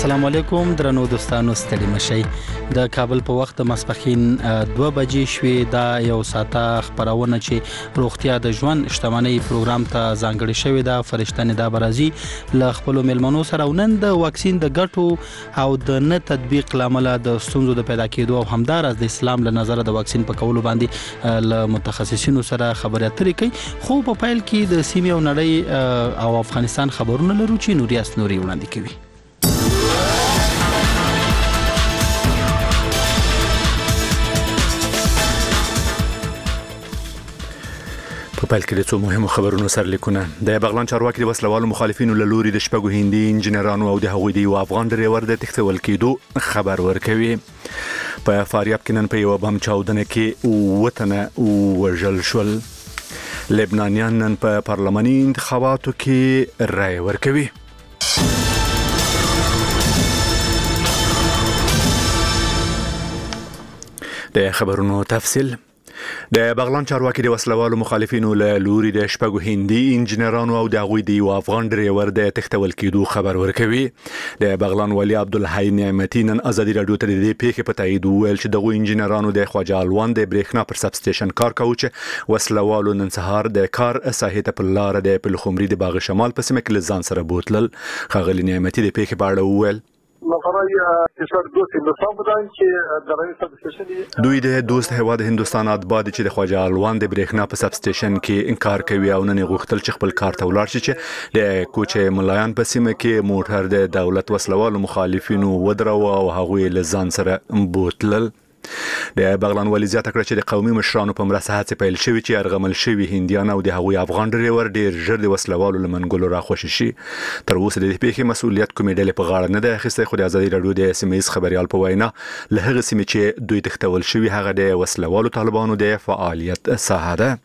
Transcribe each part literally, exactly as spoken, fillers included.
السلام علیکم درنو دوستانو ستړي مشي د کابل په وخت مسپخین دوه بجې شوې دا یو ساته خبرونه چې روغتیا د ژوند اجتماعي پروګرام ته ځانګړي شوې ده فرشتنه دا برازي ل خپل ملمنو سره ونن د واکسین د ګټو او د نه تطبیق لامل د ستونزو د پیدا کېدو او همدار از د اسلام له نظر د واکسین په کولو باندې ل متخصصینو سره خبرې اترې کوي خو په فایل کې د سیمې او نړۍ او افغانستان خبرونه لرو چې نوریاس نوري وړاندې کوي. په پیل کې د څو مهمو خبرونو سرلیکونه د بغلان چارواکي د وسلوالو مخالفینو له لوري د شپږو هندي انجنیرانو او د هغوی د یو افغان ډریور د تښتول کېدو خبر ورکوي. په فاریاب کې نن په یو بم چاودنه کې وطنه وژل شول. لبنانیان نن په پارلماني انتخاباتو کې رائے ورکوي. د خبرونو تفصیل د بغلان چارواکي د وسلوالو مخالفینو له لوري د شپږو هندي انجنیرانو او د هغوی د یو افغان ډریور د تښتول کېدو خبر ورکوي. د بغلان والي عبدالحی نعمتي نن ازادي رادیو ته د دې پیښې په تایید وویل چې دغه انجنیرانو د خواجه الوان د برېښنا پر سب سټیشن کار کاوه چې وسلوالو نن سهار د کار ساحې ته په لار د پلخمري د باغ شمال په سیمه کې له ځان سره بوتلل. ښاغلي نعمتي د پیښې په اړه وویل دوی د دوست هیواد هندستان اتباع چې د خواجه الوان د برېښنا په سب سټیشن کې انکار کوي او نن غوښتل چې خپل کار ته ولاړ شي چې د کوچې ملایان په سیمه کې موټر د دولت وسلوالو مخالفینو ودرو او هغوی له ځان سره بوتلل. د بغلان والي زیاته کړه چې د قومي مشرانو په مرسته هڅې پیل شوې چې ارغمل شوي هندیان او د هغوی افغان ډریور ډیر ژر د وسلوالو له منګولو راخوشي شي. تر اوسه د دې پیښې مسؤلیت کومې ډلې په غاړه نه دی اخیستی خو د ازادي راډیو د سیمه ییز خبريال په وینا له هغه سیمې چې دوی تښتول شوي هغه د وسلوالو طالبانو د فعالیت ساحه ده.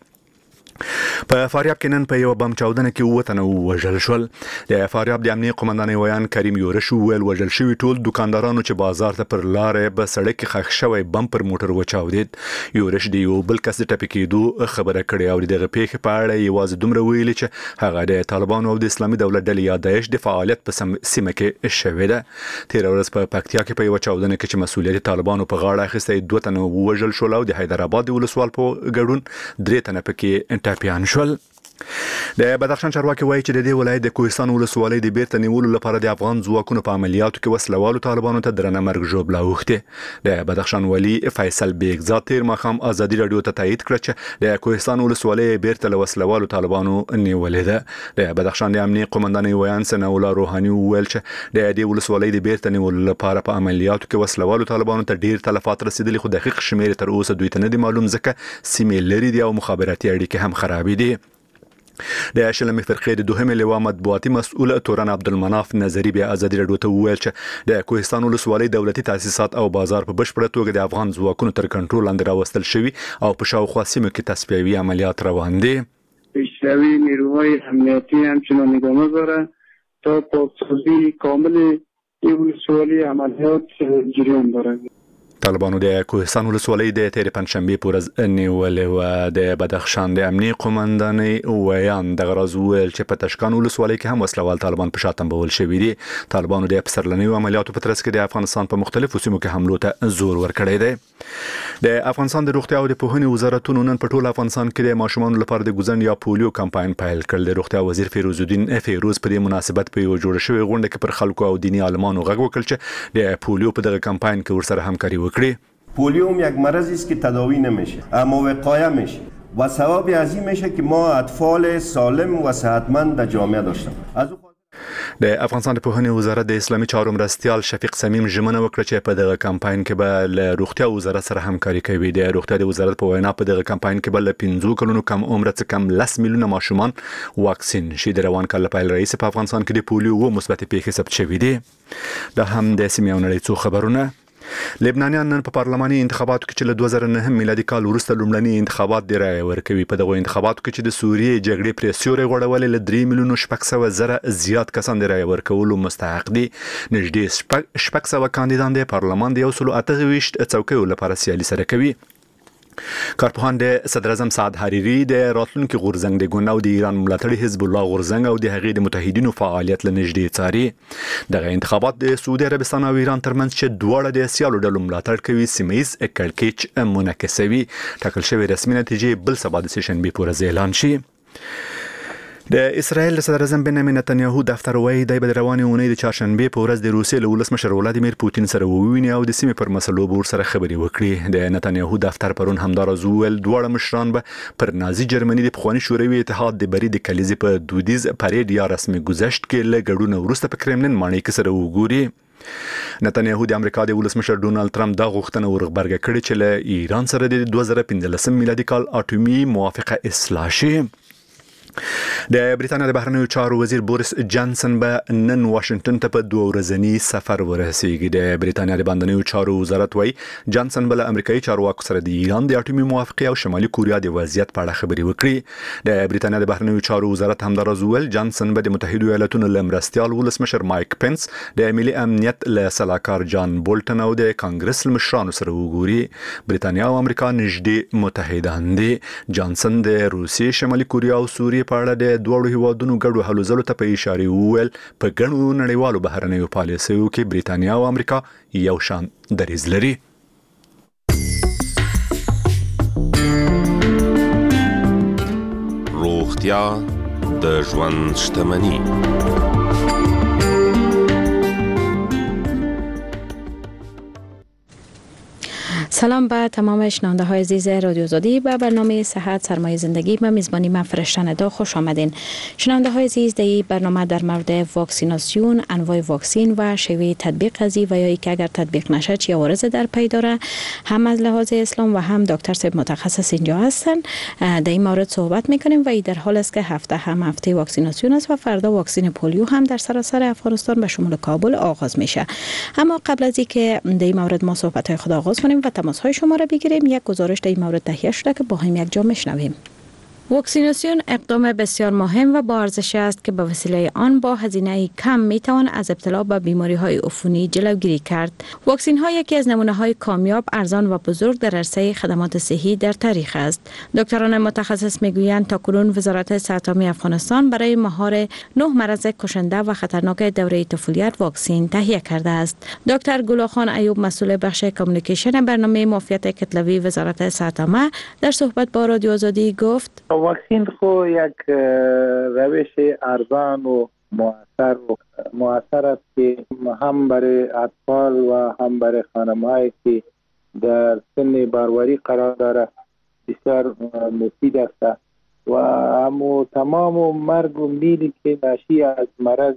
په فاریاب کې نن په یو بم چاودنه کې وطن وژل شول. د فاریاب د امنیه قومندان ویان کریم یورش ویل وژل شوی ټول دکاندارانو چې بازار ته پر لارې به سړک کې خښ شوی بم پر موټر وچاودید. یورش د یو بل کس د ټپي کېدو خبره کړې او دغه پیښې په اړه یوازې دومره ویلي چې هغه د طالبانو او د اسلامي دولت ډلې یا داعش د فعالیت په سیمه کې شوې ده. تیر ورځ په پکتیا کې په یو چاودنه کې چې مسؤلیت طالبانو په غاړه اخیستی دوه تنه وژل شول او د حیدرآباد ولسوال په ګډون درې تنه پکې ټپیان شول. د بدخشان چارواکي وایي چې د دې ولایت د کوهستان ولسوالۍ د بیرته نیولو لپاره د افغان ځواکونو په عملیاتو کې وسلوالو طالبانو ته درنه مرګ ژوبله اوښتې. د بدخشان والي فیصل بیگزاد تیر ماښام ازادي راډیو ته تایید کړ چې د کوهستان ولسوالۍ بیرته له وسلوالو طالبانو نیولې ده. د بدخشان د امنیه قومندان ویان ثناء الله روحاني وویل چې د دې ولسوالۍ د بیرته نیولو لپاره په عملیاتو کې وسلوالو طالبانو ته ډیر تلفات رسیدلي خو دقیق شمیر تر اوسه دوی ته نه دی معلوم ځکه سیمې لري دي او مخابراتي اړیکې هم خرابې دي. د شلمې فرقې د دوهمې لواء مطبوعاتي مسؤل تورن عبدالمناف نظری بیا ازادي راډیو ته وویل چې د کوهستان ولسوالۍ دولتي تاسیسات او بازار په بشپړه توګه د افغان ځواکونو تر کنټرول لاندې راوستل شوي او په شاوخوا سیمو کې تصفیوي عملیات روان دي. پیشروی نیروهای امنیتی همچنان ادامه داره تا پاسداری کامل این ولسوالی عملیات جریان داره. طالبانو د کوهستان ولسوالۍ د تیر پنځشنبه پر ورځ نیولې و. د بدخشان د امنیه قومندان ویان د غرض ویل چې په تشکان ولسوالۍ کې هم وسلوال طالبان په شاتم بول شوي دي. طالبانو د پسرلنیو عملیاتو په ترڅ کې د افغانستان په مختلفو سیمو کې حملو ته زور ورکړی دی. د افغانستان د روغتیا او د پوهنې وزارتونو نن په ټول افغانستان کې د ماشومانو لپاره د ګوزن یا پولیو کمپاین پیل کړل. د روغتیا وزیر فیروز الدین فیروز په دې مناسبت په یو جوړ شوی غونډه کې پر خلکو او دینی عالمانو غږ وکړ چې د پولیو په دغه کمپاین کې ورسره همکاري وکړي. پولیوم یک مرضی است که تداوی نمیشه اما وقایه میشه و ثواب عظیم میشه که ما اطفال سالم و صحتمند در جامعه داشتیم. از د افغانستان د پوهنې وزارت د اسلامي چارو مرستیال شفیق صمیم ژمنه وکړه چې په دغه کمپاین کې به له روغتیا وزارت سره همکاري کوي. د روغتیا د وزارت په وینا په دغه کمپاین کې به له پنځو کلونو کم عمر څخه کم لس میلیونه ماشومان واکسین شي. د روان کال پیل رئیس په افغانستان کې د پولیو و مثبت پیښې ثبت شوې دي. دا هم د سیمې او نړۍ څو خبرونه. لبنانیان نن په پارلماني انتخاباتو کې چې له دوه زره نهم میلادي کال وروسته لومړني انتخابات دی رایه ورکوي. په دغه انتخاباتو کې چې د سوریې جګړې پرې سیوری غوړولې له درې میلیونو شپږ سوه زره زیات کسان د رایه ورکولو مستحق دي. نږدې شپږ سوه کاندیدان د پارلمان د یو سلو اته ویشت څوکیو لپاره سیالي سره کوي. کارپوهان د صدر اعظم سعد حریری د راتلونکو غورځنګ د ګوند او د ایران ملاتړي حزب الله غورځنګ او د هغې د متحدینو فعالیت لنږدې څاري. دغه انتخابات د سعودي عربستان او ایران ترمنځ چې دواړه د سیالو ډلو ملاتړ کوي سیمه‌یز کړکېچ منعکسوي. ټاکل شوی رسمي نتیجې بل سبا د سهشنبې په ورځ اعلان شي. د اسرائیل صدر اعظم بنیامین نتنیاهو دفتر وایي د روانې اونۍ د چهارشنبې په ورځ د روسیې له ولسمشر ولادیمیر پوتین سره وویني او د سیمې پر مسلو به ورسره خبرې وکړي. د نتنیاهو دفتر پرون همداراز وویل دواړه مشران به پر نازي جرمني د پخواني شوروي اتحاد د بري د کلیزې په دودیز پریډ یا رسمي گذشت کې له ګډون وروسته په کرملین ماڼۍ کې سره وګوري. نتنیاهو د امریکا د ولسمشر ډونالد ټرمپ دا غوښتنه ورغبرګه کړې چې له ایران سره د دوه زره پنځلسم میلادي کال اټومي موافقه اصلاح شي. د بریتانیا د بهرنیو چارو وزیر بوریس جانسن به نن واشنگټن ته په دوه ورځنی سفر ورسیږي. د بریتانیا د باندنیو چارو وزارت وایي جانسن به له امریکایي چارواکو سره د ایران د اټومي موافقه او شمالي کوریا د وضعیت په اړه خبرې وکړي. د بریتانیا د بهرنیو چارو وزارت همداراز ویل جانسن به د متحده ایالاتونو له مرستیال ولسمشر مایک پنس د ملي امنیت له سلاکار جان بولټن او د کانګرس مشرانو سره وګوري. بریتانیا او امریکا نږدې متحدان دي. جانسن د روسیې شمالي کوریا او سوریې په اړه د دوړو هیوادونو ګډو هلو ځلو ته په اشاره وویل په ګڼو نړیوالو بهرنیو پالیسیو کې بریتانیا او امریکا یو شان دریځ لري. روغتیا د ژوند شتمني. سلام به تمام شنونده های عزیز رادیو آزادی به برنامه صحت سرمایه زندگی به میزبانی من فرشته ندا خوش آمدین. شنونده های عزیز در این برنامه در مورد واکسیناسیون، انواع واکسین و شیوه تطبیق ازی و یا که اگر تطبیق نشه چه عوارض در پی داره هم از لحاظ اسلام و هم دکتر صاحب متخصص اینجا هستن در این مورد صحبت میکنیم و این در حال است که هفته هم هفته واکسیناسیون است و فردا واکسین پولیو هم در سراسر افغانستان به شمول کابل آغاز میشه. اما قبل از اینکه در این مورد ما صحبت های خود آغاز کنیم و تماس های شما را بگیریم یک گزارش در این مورد تهیه شده که با هم یک جا میشنویم. واکسیناسیون اقدام بسیار مهم و با ارزش است که به وسیله آن با هزینه کم میتوان از ابتلا به بیماری های عفونی جلوگیری کرد. واکسین ها یکی از نمونه های کامیاب، ارزان و بزرگ در عرصه خدمات صحی در تاریخ است. دکتران متخصص میگویند تاکنون وزارت صحت عامه افغانستان برای مهار نه مرض کشنده و خطرناک دوره طفولیت واکسین تهیه کرده است. دکتر گلاخان ایوب مسئول بخش کامیونیکیشن برنامه معافیت کتلوی وزارت صحت عامه در صحبت با رادیو آزادی گفت: واکسین خو یک روش ارزان و مؤثر و مؤثر است که هم برای اطفال و هم برای خانم‌هایی که در سن باروری قرار داره بسیار مفید است و همو تمام مرگ و میری که ناشی از مرض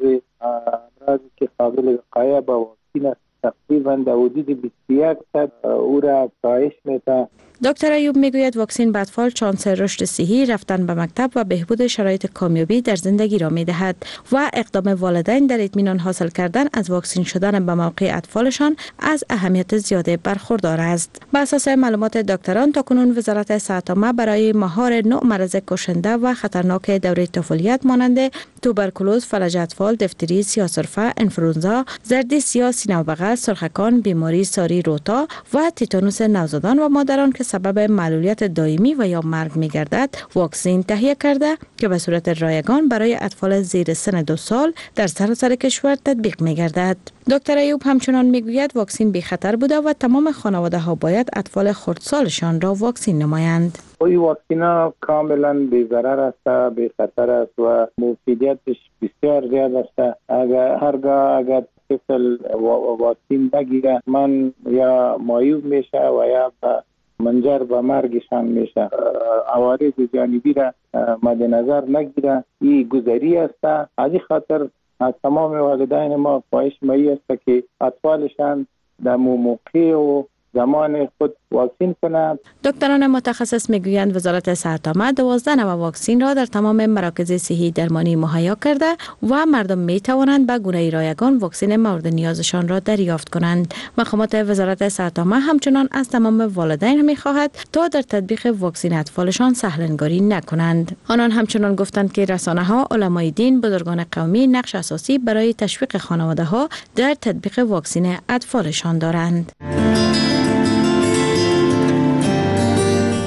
امراضی که قابل وقایه با واکسین است تقریبا در حدود بیست و یک درصد او را کاهش میده. دکتر ایوب میگوید واکسین به اطفال شانس رشد صحی، رفتن به مکتب و بهبود شرایط کامیابی در زندگی را میدهد و اقدام والدین در اطمینان حاصل کردن از واکسین شدن به موقع اطفالشان از اهمیت زیاده برخوردار است. بر اساس معلومات دکتران تاکنون وزارت صحت عامه برای مهار نوع مرض کشنده و خطرناک دوره طفولیت مانند توبرکولوز، فلج اطفال، دفتری، سیاه‌سرفه، انفلوئنزا، زردی سیاه، سینه و بغل، سرخکان، بیماری ساری روتا و تیتانوس نوزادان و مادران که سبب معلولیت دائمی و یا مرگ می‌گردد واکسین تهیه کرده که به صورت رایگان برای اطفال زیر سن دو سال در سراسر کشور تطبیق می‌گردد. دکتر ایوب همچنان میگوید واکسین بی خطر بوده و تمام خانواده‌ها باید اطفال خردسالشان را واکسین نمایند. این واکسین ها کاملا بی ضرر است، بی خطر است و مفیدیتش بسیار زیاد است. اگر هرگاه اگر طفل واکسین نگیره من یا معیوب میشه و یا منجر به مرگشان میشه. عوارض جانبی را مد نظر نگیره این گذری است. از این خاطر از تمام والدین ما خواهش می است که اطفالشان در موقع و زمان خود واکسین کنند. دکتران متخصص میگویند وزارت صحت عامه دوازده نوع واکسین را در تمام مراکز صحی درمانی مهیا کرده و مردم می توانند به گونه رایگان واکسین مورد نیازشان را دریافت کنند. مقامات وزارت صحت عامه همچنان از تمام والدین می خواهد تا در تطبیق واکسین اطفالشان سهلنگاری نکنند. آنان همچنان گفتند که رسانه ها، علمای دین، بزرگان قومی نقش اساسی برای تشویق خانواده ها در تطبیق واکسین اطفالشان دارند.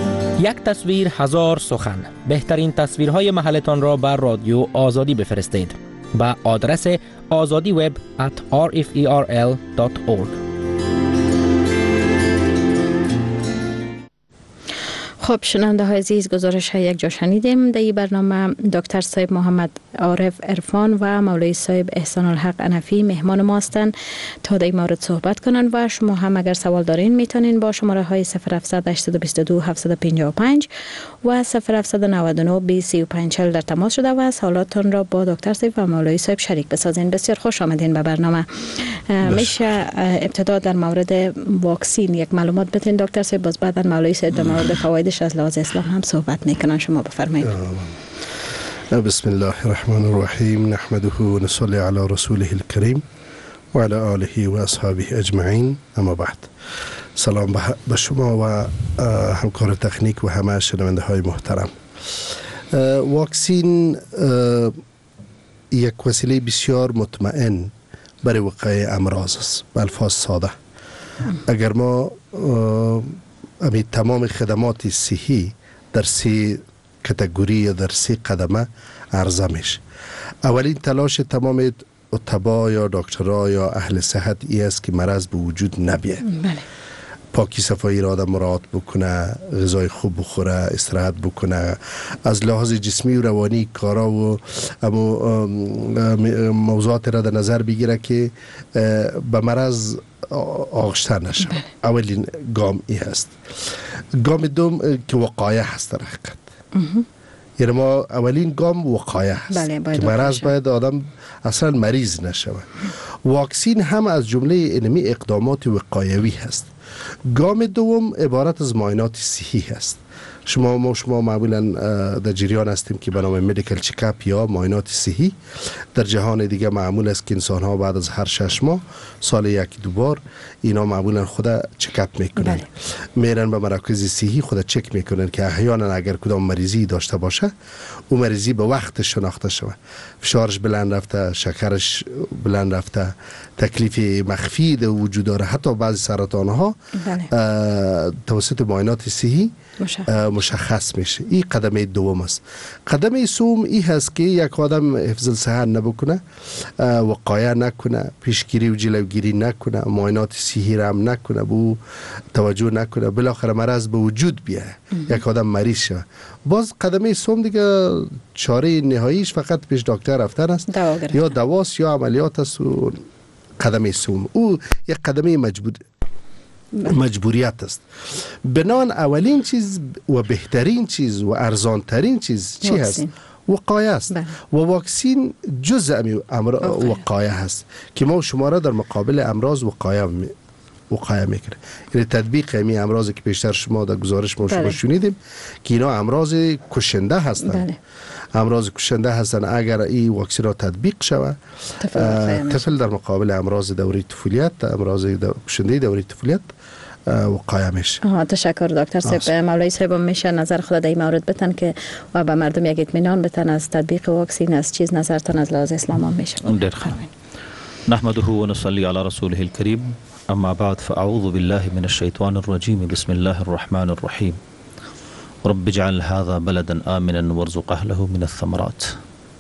یک تصویر هزار سخن. بهترین تصویرهای محلتان را بر رادیو آزادی بفرستید با آدرس آزادی وب ات آر اف ای آر ال دات اورگ. خب شنونده های عزیز، گزارش های یک جا شنیدیم. در این برنامه دکتر صاحب محمد عارف عرفان و مولوی صاحب احسان الحق انفی مهمان ما هستند تا در این مورد صحبت کنند و شما هم اگر سوال دارین میتونین با شماره های صفر هفتصد هشتصد و بیست و دو هفتصد و پنجاه و پنج و صفر هفتصد و نود و نه بیست سی و پنج چهل در تماس شده و سوالاتتان را با دکتر صاحب و مولوی صاحب شریک بسازین. بسیار خوش آمدین به برنامه. میشه ابتدا در مورد واکسین یک معلومات بدین دکتر صاحب، باز بعدا مولوی صاحب در مورد فوایدش از لحاظ اسلام هم صحبت میکنن. شما بفرمایید. بسم الله الرحمن الرحیم. نحمده و نصلی علی رسوله الکریم و علی آله و اصحابه اجمعین. اما بعد، سلام به شما و همکار تکنیک و همه شنونده های محترم. واکسین یک وسیله بسیار مطمئن برای وقایع امراض است. به الفاظ ساده، اگر ما امی تمام خدمات صحی در سی کتگوری یا در سی قدمه عرضه میشه. اولین تلاش تمام اتباع یا دکترها یا اهل صحت ای است که مرض به وجود نبیه. بله. پاکی صفایی را آدم مراعات بکنه، غذای خوب بخوره، استراحت بکنه، از لحاظ جسمی و روانی کارا و موضوعات را در نظر بگیره که به مرض آغشته نشه. اولین گام ای هست. گام دوم که وقایه هست در حقیقت. یعنی ما اولین گام وقایه هست. بله، که مرض باید آدم اصلا مریض نشه. واکسین هم از جمله علمی اقدامات وقایوی هست. گام دوم عبارت از معاینات صحی هست. شما ما شما معمولا در جریان هستیم که به نام مدیکال چکاپ یا معاینات صحی. در جهان دیگه معمول است که انسان ها بعد از هر شش ماه سال یک دو بار اینا معمولا خود چکاپ میکنن. بله. میرن به مراکز صحی خود چک میکنن که احیانا اگر کدام مریضی داشته باشه اون مریضی به وقت شناخته شود. فشارش بلند رفته، شکرش بلند رفته، تکلیف مخفی در وجود داره، حتی بعضی سرطان ها بله. توسط معاینات صحی مشخص میشه. این قدم دوم است. قدم سوم این هست که یک آدم حفظ صحت نبکنه، وقایه نکنه، پیشگیری و جلوگیری نکنه، معاینات صحی را هم نکنه، بو توجه نکنه، بالاخره مرض به وجود بیاد، یک آدم مریض شه. باز قدم سوم دیگه چاره نهاییش فقط پیش دکتر رفتن است، دوا یا دواست یا عملیات است. و قدم سوم او یک قدم مجبور مجبوریت است. بنان اولین چیز و بهترین چیز و ارزانترین چیز چی هست؟ وقایه است. بله. و واکسین جزء می امر وقایه هست که ما شما را در مقابل امراض وقایه می وقایه میکنه. یعنی تطبیق می امراضی که پیشتر شما در گزارش ما شما شنیدیم که اینا امراض کشنده هستند. بله. امراض کشنده هستند. اگر این واکسن را تطبیق شود طفل در مقابل امراض دوره طفولیت، امراض کشنده دوره طفولیت وقایه میشه. تشکر دکتر صاحب. مولوی صاحب میشه نظر خود در این مورد بتن که و به مردم یک اطمینان بتن از تطبیق واکسین، از چیز نظرتان از لحاظ اسلام میشه؟ نحمده و نصلی علی رسوله الکریم. اما بعد فاعوذ بالله من الشیطان الرجیم. بسم الله الرحمن الرحیم. رب اجعل هذا بلدا آمنا وارزق اهله من الثمرات.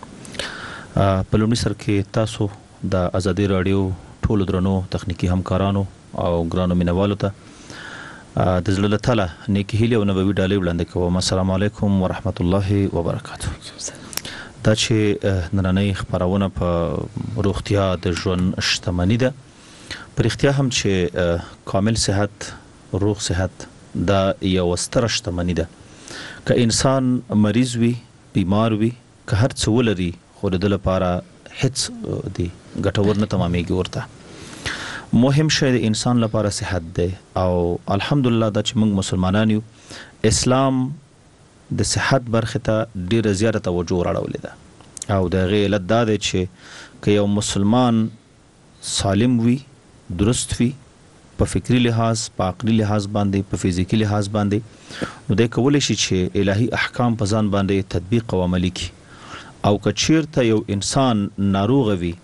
په لومړي سر کې تاسو د ازادي رادیو ټولو درنو تخنیکی همکارانو او ګرانو مینوالو ته د زړه له تله نیکې هیلې او نبوي ډالۍ وړاندې کوم. السلام علیکم ورحمت الله وبرکاته. دا چې نننۍ خپرونه په روغتیا د ژوند شتمني ده، په رښتیا هم چې کامل صحت، روغ صحت دا یو ستره شتمني ده. که انسان مریض وي، بیمار وي، که هر څه ولري خو د لپاره هیڅ دی ګټور نه تمامېږي. ورته مهم شی د انسان لپاره صحت دی او الحمدلله دا چې موږ مسلمانان یو، اسلام د صحت برخه ته ډیره زیاته توجه راوړلې ده او د غي علت دا دی چې که یو مسلمان سالم وي، درست وي، په فکری لحاظ، په عقلي لحاظ باندې، په فزیکی لحاظ باندې، نو د کولای شي چې الهي احکام په ځان باندې تطبیق او عملي کړي. او که چیرته یو انسان ناروغ وي،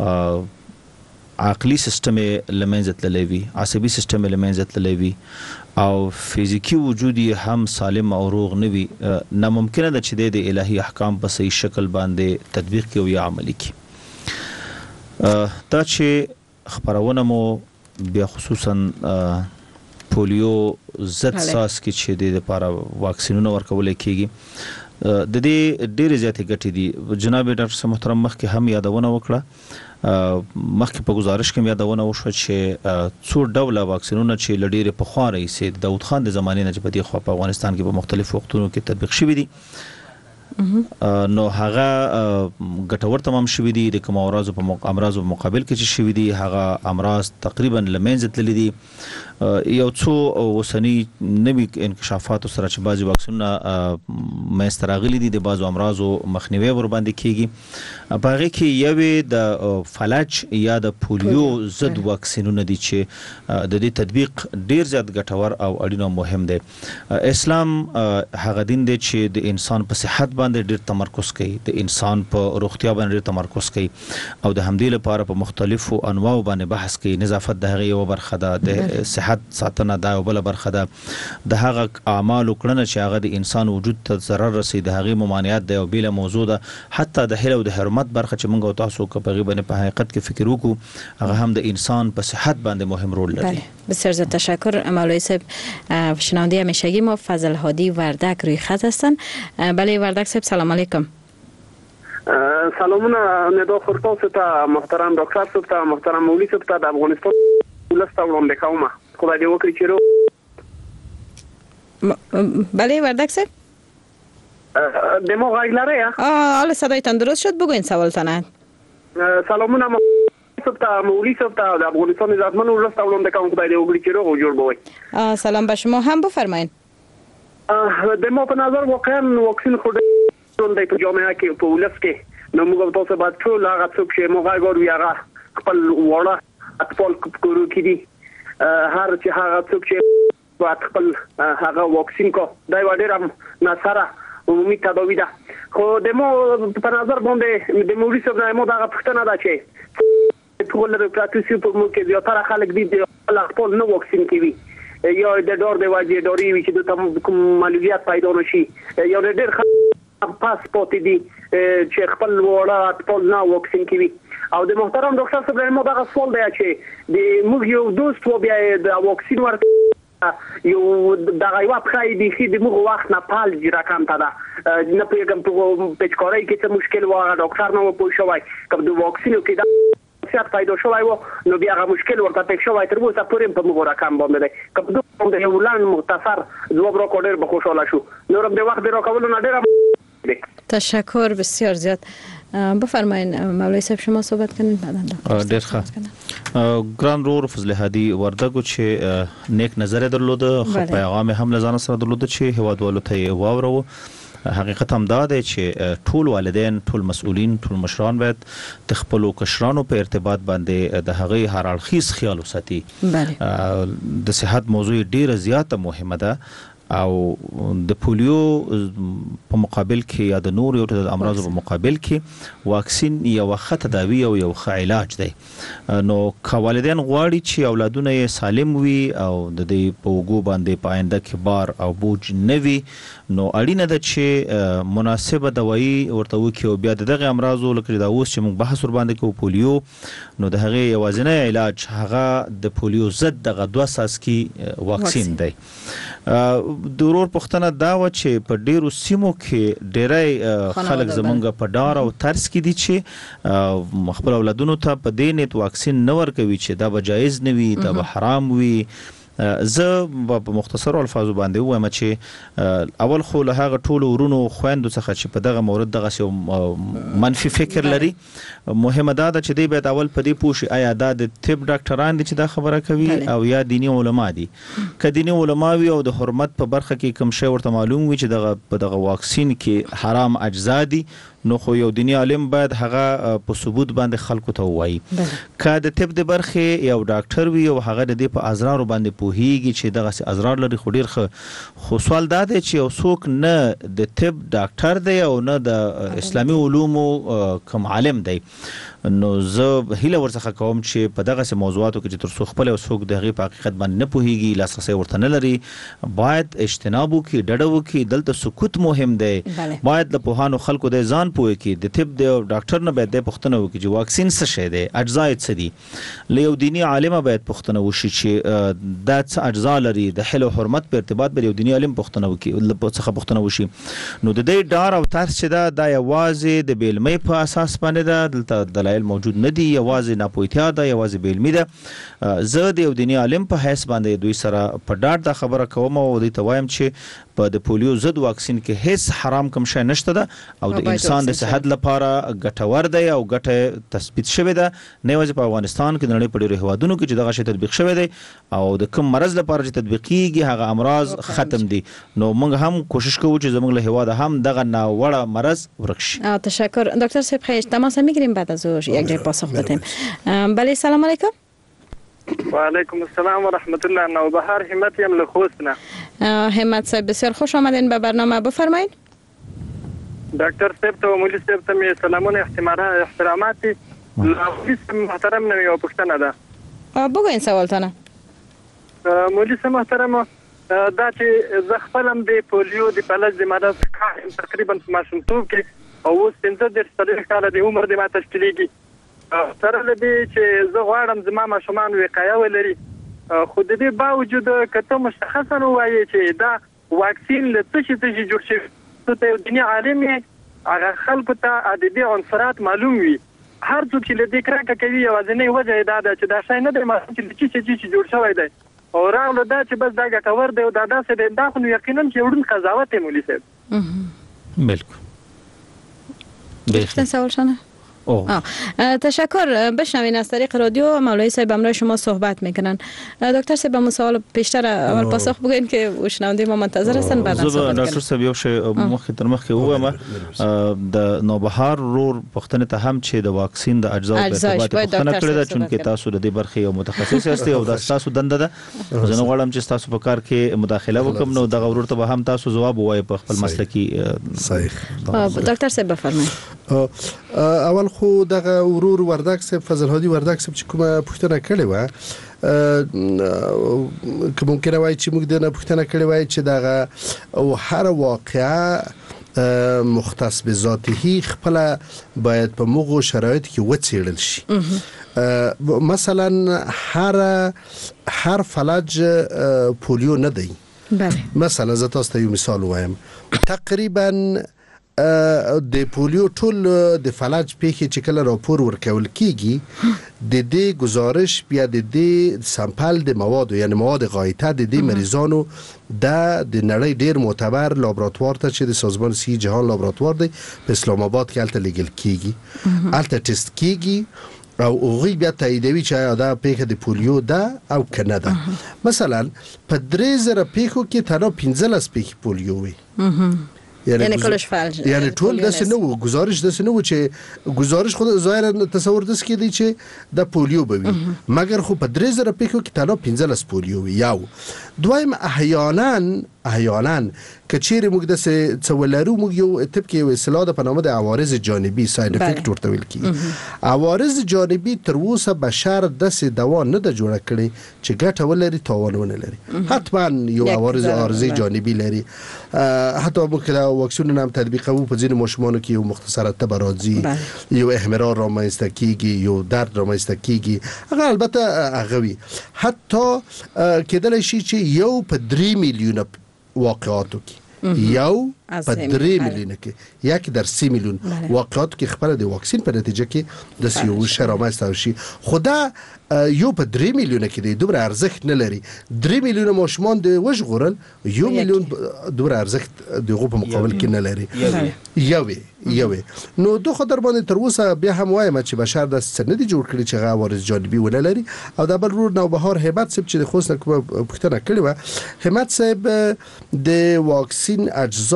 عقلی سیستم لمنځه تللی وي، عصبي سیستم لمنځه تللی وي او فزیکی وجود هم سالم او روغ نه وي ناممکنه ده چې د الهي احکام په صحیح شکل باندې تطبیق کوي یا عملي کوي. دا چې خبرونه مو بیا خصوصا پولیو ضد ساس کې چې د لپاره واکسینونه ورکول کېږي د دې ډېر زیاتې ګټې دي. جناب ډاکټر محترم مخکې هم یادونه وکړه مخکې په گزارش کې یادونه وشوه چې څو ډوله واکسینونه چې لډېرې پخوا رئیس داود خان د زمانې نه چې په دې خوا په افغانستان کې په مختلفو وختونو کې تطبیق شوي دي نو هغه ګټور تمام شوي دي. د کوم امراض په امراض په مقابل کې چې شوي دي هغه امراض تقریبا لمنځه تللي دي. یو څو اوسنی نوي انکشافات سره چې بعضي واکسینونه مېنځته راغلي دي د بعضو امراضو مخنیوي ور باندې کیږي. په هغه کې یوې د فلج یا د پولیو ضد واکسینونه دي چې د دې تطبیق ډیر زیات ګټور او اړین او مهم دی. اسلام هغه دین دی چې د انسان په صحت باندې ډیر تمرکز کوي، د انسان په روغتیا باندې ډیر تمرکز کوي او د همدې لپاره په مختلفو انواع باندې بحث کوي. نظافت د هغه یو برخه ده، د صحت ساتنه دا یو بل برخه ده، د هغه اعمال کړنه چې هغه د انسان وجود ته ضرر رسي د هغه ممانعت د یو بیل موضوع ده. حتی د هله او د حرمت برخه چې موږ تاسو کو په غیبه په حقیقت کې فکر وکړو هغه هم د انسان په صحت باندې مهم رول لري. بسیار زیاد تشکر مولوی صاحب. شنونده همیشگی ما فضل هادی وردک روی خط هستن. بله وردک صاحب سلام علیکم. سلامونه ندا خورتاس ته محترم ډاکټر صاحب ته محترم مولوی صاحب ته د افغانستان ولسته وړاندې کوم. خدای دې وکړي چې بله وردک صاحب دمو غږ لري. آه حالا صدایتان درست شد، بگوین سوالتان. سلامونه صاحب ته مولوی صاحب ته د افغانستان عزتمن ولسته وړاندې کوم. خدای دې وکړي چې روغ او جوړ بوي. سلام به شما هم، بفرمایید. دمو په نظر واقعا واکسین خود د په جامعه کې په ولس کې نو موږ تاسو باید ټول هغه څوک چې موږ غواړو هغه خپل وړه اطفال کورو کې دي هر چې هغه څوک چې باید خپل هغه واکسین کو دا یو ډیر ناصره عمومي تداوی ده. خو دمو په نظر باندې د مولوی صاحب نه مو دا پښتنه ده چې ټول د پراتیسي په مو کې زیاتره خلک دي د خپل نو واکسین کوي یا د ډور د واجی ډوري وي چې د کوم معلومیات پیدا نشي یا ډېر پاسپورت دي چې خپل وړه خپل نه واکسین کوي. او د محترم ډاکټر صاحب مو دا سوال دی چې د موږ یو دوست و بیا د واکسین ورته یو دغه یو خای دی چې د موږ وخت نه پال جرا کم تا ده نه پیغام په پچکارای کې څه مشکل و ډاکټر نو پوه شوی کوم د واکسین کې دا سیات پیدا شوی و نو بیا هغه مشکل ورته پېښ شوی تر اوسه پورې په موږ راکم باندې کوم د یو لاند مختصر جواب را کوډر به خوشاله شو نورم د وخت راکول نه ډیر. تشکر بسیار زیاد. بفرمایید مولوی صاحب شما صحبت کنید بعدا. ډیر ښه. ګران رور فضل هادي وردګو چې نیک نظر درلوده خو پیغام هم لزان سره درلوده چې هوادوالو ته واورو. حقیقت هم دا دی چې ټول والدین، ټول مسؤلین، ټول مشران باید د خپل کشرانو په ارتباط باندې د هغې هر اړخیز خیال وساتي. د صحت موضوع ډیره زیاته مهمه ده او د پولیو په مقابل کې یا د نور یو د امراض په مقابل کې واکسین یو ښه تداوی او یو ښه علاج دی. نو که والدین غواړي چې اولادونه یې سالم وي او د دې په اوږو باندې په آینده کې بار او بوج نه وي نو اړینه ده چې مناسبه دوایي ورته وکړي او بیا دغه امراضو لکه دا اوس چې موږ بحث ور باندې کوو پولیو نو د هغې یوازینی علاج هغه د پولیو ضد دغه دوه څاڅکي واکسین دی. د ورور پوښتنه دا و چې په ډیرو سیمو کې ډیری خلک زمونږ په ډار او ترس کې دي چې خپل اولادونو ته په دې نیت واکسین نه ورکوي چې دا به جایز نه وي، دا به حرام وي. زه په مختصرو الفاظو باندې وایم چې اول خو له هغه ټولو ورونو خویندو څخه چې په دغه مورد دغسې منفي فکر لري مهمه دا ده چې دی باید اول په دې پوه شي آیا دا د طب ډاکټران دي چې دا خبره کوي او یا دیني علما دي. که دیني علما وي او د حرمت په برخه کې کوم شی ورته معلوم وي چې دغه په دغه واکسین کې حرام اجزا دي نو خو یو دینی عالم باید هغه په ثبوت باندې خلکو ته وایي که د طب د برخې یو ډاکټر وي او هغه د دې په ازرارو باندې پوهیږي چې دغه ازرار لري خو ډیر ښه خو سوال دا دی چې یو څوک نه د طب ډاکټر دی او نه د اسلامي علومو کوم عالم دی نو زه هیله ورڅخه کوم چې په دغه سه موضوعاتو کې چې تر څو خپل او څوک د هغې په حقیقت باندې نه پوهیږي لاسرسی ورته نه لري باید اجتناب وکړي ډډه وکړي دلته سکوت مهم دی باید د پوهانو خلکو د ځان پوهه کې د طب د ډاکټر نه باید د پوښتنه وکړي چې واکسین څه شی دی اجزا یې څه دي له یو دیني عالمه باید پوښتنه وشي چې دا څه اجزا لري د حل او حرمت په ارتباط به یو دیني عالم پوښتنه وکړي څخه پوښتنه وشي نو د دې ډار او ترس چې دا د یوازې د بیلمې په اساس باندې ده دلته دلایل موجود نه دي یوازې ناپوهتیا ده یوازې بیلمې ده زه د یو دیني عالم په حیث باندې دوی سره په ډاډ دا خبره کوم او دوی ته وایم چې په د پولیو ضد واکسین کې هیڅ حرام کوم شی نشته ده او د انسان د صحت لپاره ګټور دی او ګټه تثبیت شوی ده نه یوازې په افغانستان کې نړۍ په ډیرو هیوادونو کې چې دغه شی تطبیق شوی دی او د کوم مرض لپاره چې تطبیقیږي هغه امراض ختم دي نو موږ هم کوشش کوو چې زموږ له هیواد هم دغه ناوړه مرض ورک شي. تشکر دکتر صاحب خیش تماس میگیریم بعد از او یک جای پاسخ بدیم. بله سلام علیکم. و علیکم السلام و رحمت الله. نوبهار همت یم له خوست نه. همت صاحب بسیار خوش آمدین به برنامه بفرمایید. دکتر صاحب ته مولوی صاحب ته می سلامونه احترامات مولوی محترم نه یو پښتنه ده. بگوین سوالتانه. مولوی صاحب محترم دا چې زه خپلم د پولیو د فلج د مرض تقریبا په ماشومتوب کې او اوس پنځه دېرش څلوېښت کاله د عمر د ما تشکیلیږي سره له دې چې زه غواړم زما ماشومان وقایه ولري خو د دې باوجود که ته مشخصا ووایې چې دا واکسین له څه شي څه شي جوړ شوي ته یو دیني عالم یې هغه خلکو ته ادبي عنصرات معلوم وي هر څوک چې له دې کرکه کوي یوازینۍ وجه یې دا ده چې دا شی نه دی معلوم چې له څه شي جوړ شوی دی او راغله دا چې بس دا ګټور دی او دا داسې دی دا خو نو یقینا چې وړون قضاوت دی مولوي صاحب. بالکل. بخشتن سوال شانه؟ آه. تشکر. بشنوین از طریق رادیو مولوی صاحب همراه شما صحبت میکنن. دکتر صاحب هم سوال پیشتر اول پاسخ بگوین که شنونده ما منتظر هستن بعدا صحبت کنیم. دکتر صاحب یو شی مخکې تر مخکې وایم د نوبهار رور پښتنه ته هم چې د واکسین د اجزا په ارتباط پښتنه کړې ده چې تاسو د دې برخې یو متخصص یاست او د تاسو دنده ده زه نو غواړم چې تاسو په کار کې مداخله وکم نو د غورور ته هم تاسو جواب وایي په خپل مسلکی صحیح. دکتر صاحب بفرمایئ. اول خو دغه ورور وردک صاحب فضل هادي وردک صاحب چې کومه پوښتنه کړې و که ممکنه وای چې موږ دنه پوښتنه کړې وای چې دغه او هر واقعه مختص به ذاته خپل باید په موغو شرایط کې وڅېړل شي مثلا هر هر فلج پولیو نه دی. بله. مثلا زه تاسو ته یو مثال وایم تقریبا د پولیو ټول د فلج پیښې چې کله راپور ورکول کیږي د دې گزارش بیا د دې سامپل د مواد یعنی مواد غایطه د دې مریضانو د د نړۍ ډیر معتبر لابراتوار ته چې د سازمان صحت جهان لابراتوار دی په اسلام آباد کې الته لګل کیږي الته ټیسټ کیږي او هغوی بیا تاییدوي چې آیا دا پیښه د پولیو ده او کنه ده. مثلا په درې زره پیښو کې تنها پنځلس پیښې پولیو وي یعنی کلش فلج یعنی ټول داسې نه وو گزارش داسې نه وو چې گزارش خود ظاهرا تصور داس کېدی چې د پولیو به وي مګر خو په درې زره پیښو کې تنها پنځلس پولیو وي. یو دویم احیانا احیانا کچېرې موږ د څه ولرو موږ یو طب کې یو اصطلاح ده په نامه د عوارض جانبي ساید افیکټ ورته ویل کیږي. عوارض جانبي تر اوسه بشر داسې دوا نه ده جوړه کړې چې ګټه ولري تاوان ونه لري حتما یو عوارض عارضي جانبي لري حتی موږ کله واکسینونه هم تطبیقوو په ځینو ماشومانو کې یو مختصره تبه راځي یو احمرار رامنځته کیږي یو درد رامنځته کیږي هغه البته هغه وي حتی کېدلی شي چې یو په درې میلیونه واقعاتو کې یو په درې میلیونه کې یک در سی میلیون واقعاتو کې خبره د واکسین په نتیجه کې د سیو شرامه شي خدا یو په درې میلیونه کې د دومره ارزښت نه لري. درې میلیونه ماشومان د وژغورل یو میلیون دومره ارزښت دغه په مقابل کې نه لري یو یو نو دوه خطر باندې تر اوسه بیا هم وایم چې بشر د سند جوړ کړي چې عوارض جانبي ونه لري او د بل رور نوبهار هیبت صاحب چې د خوست کومه پوښتنه کړې و همت صاحب د واکسین اجزا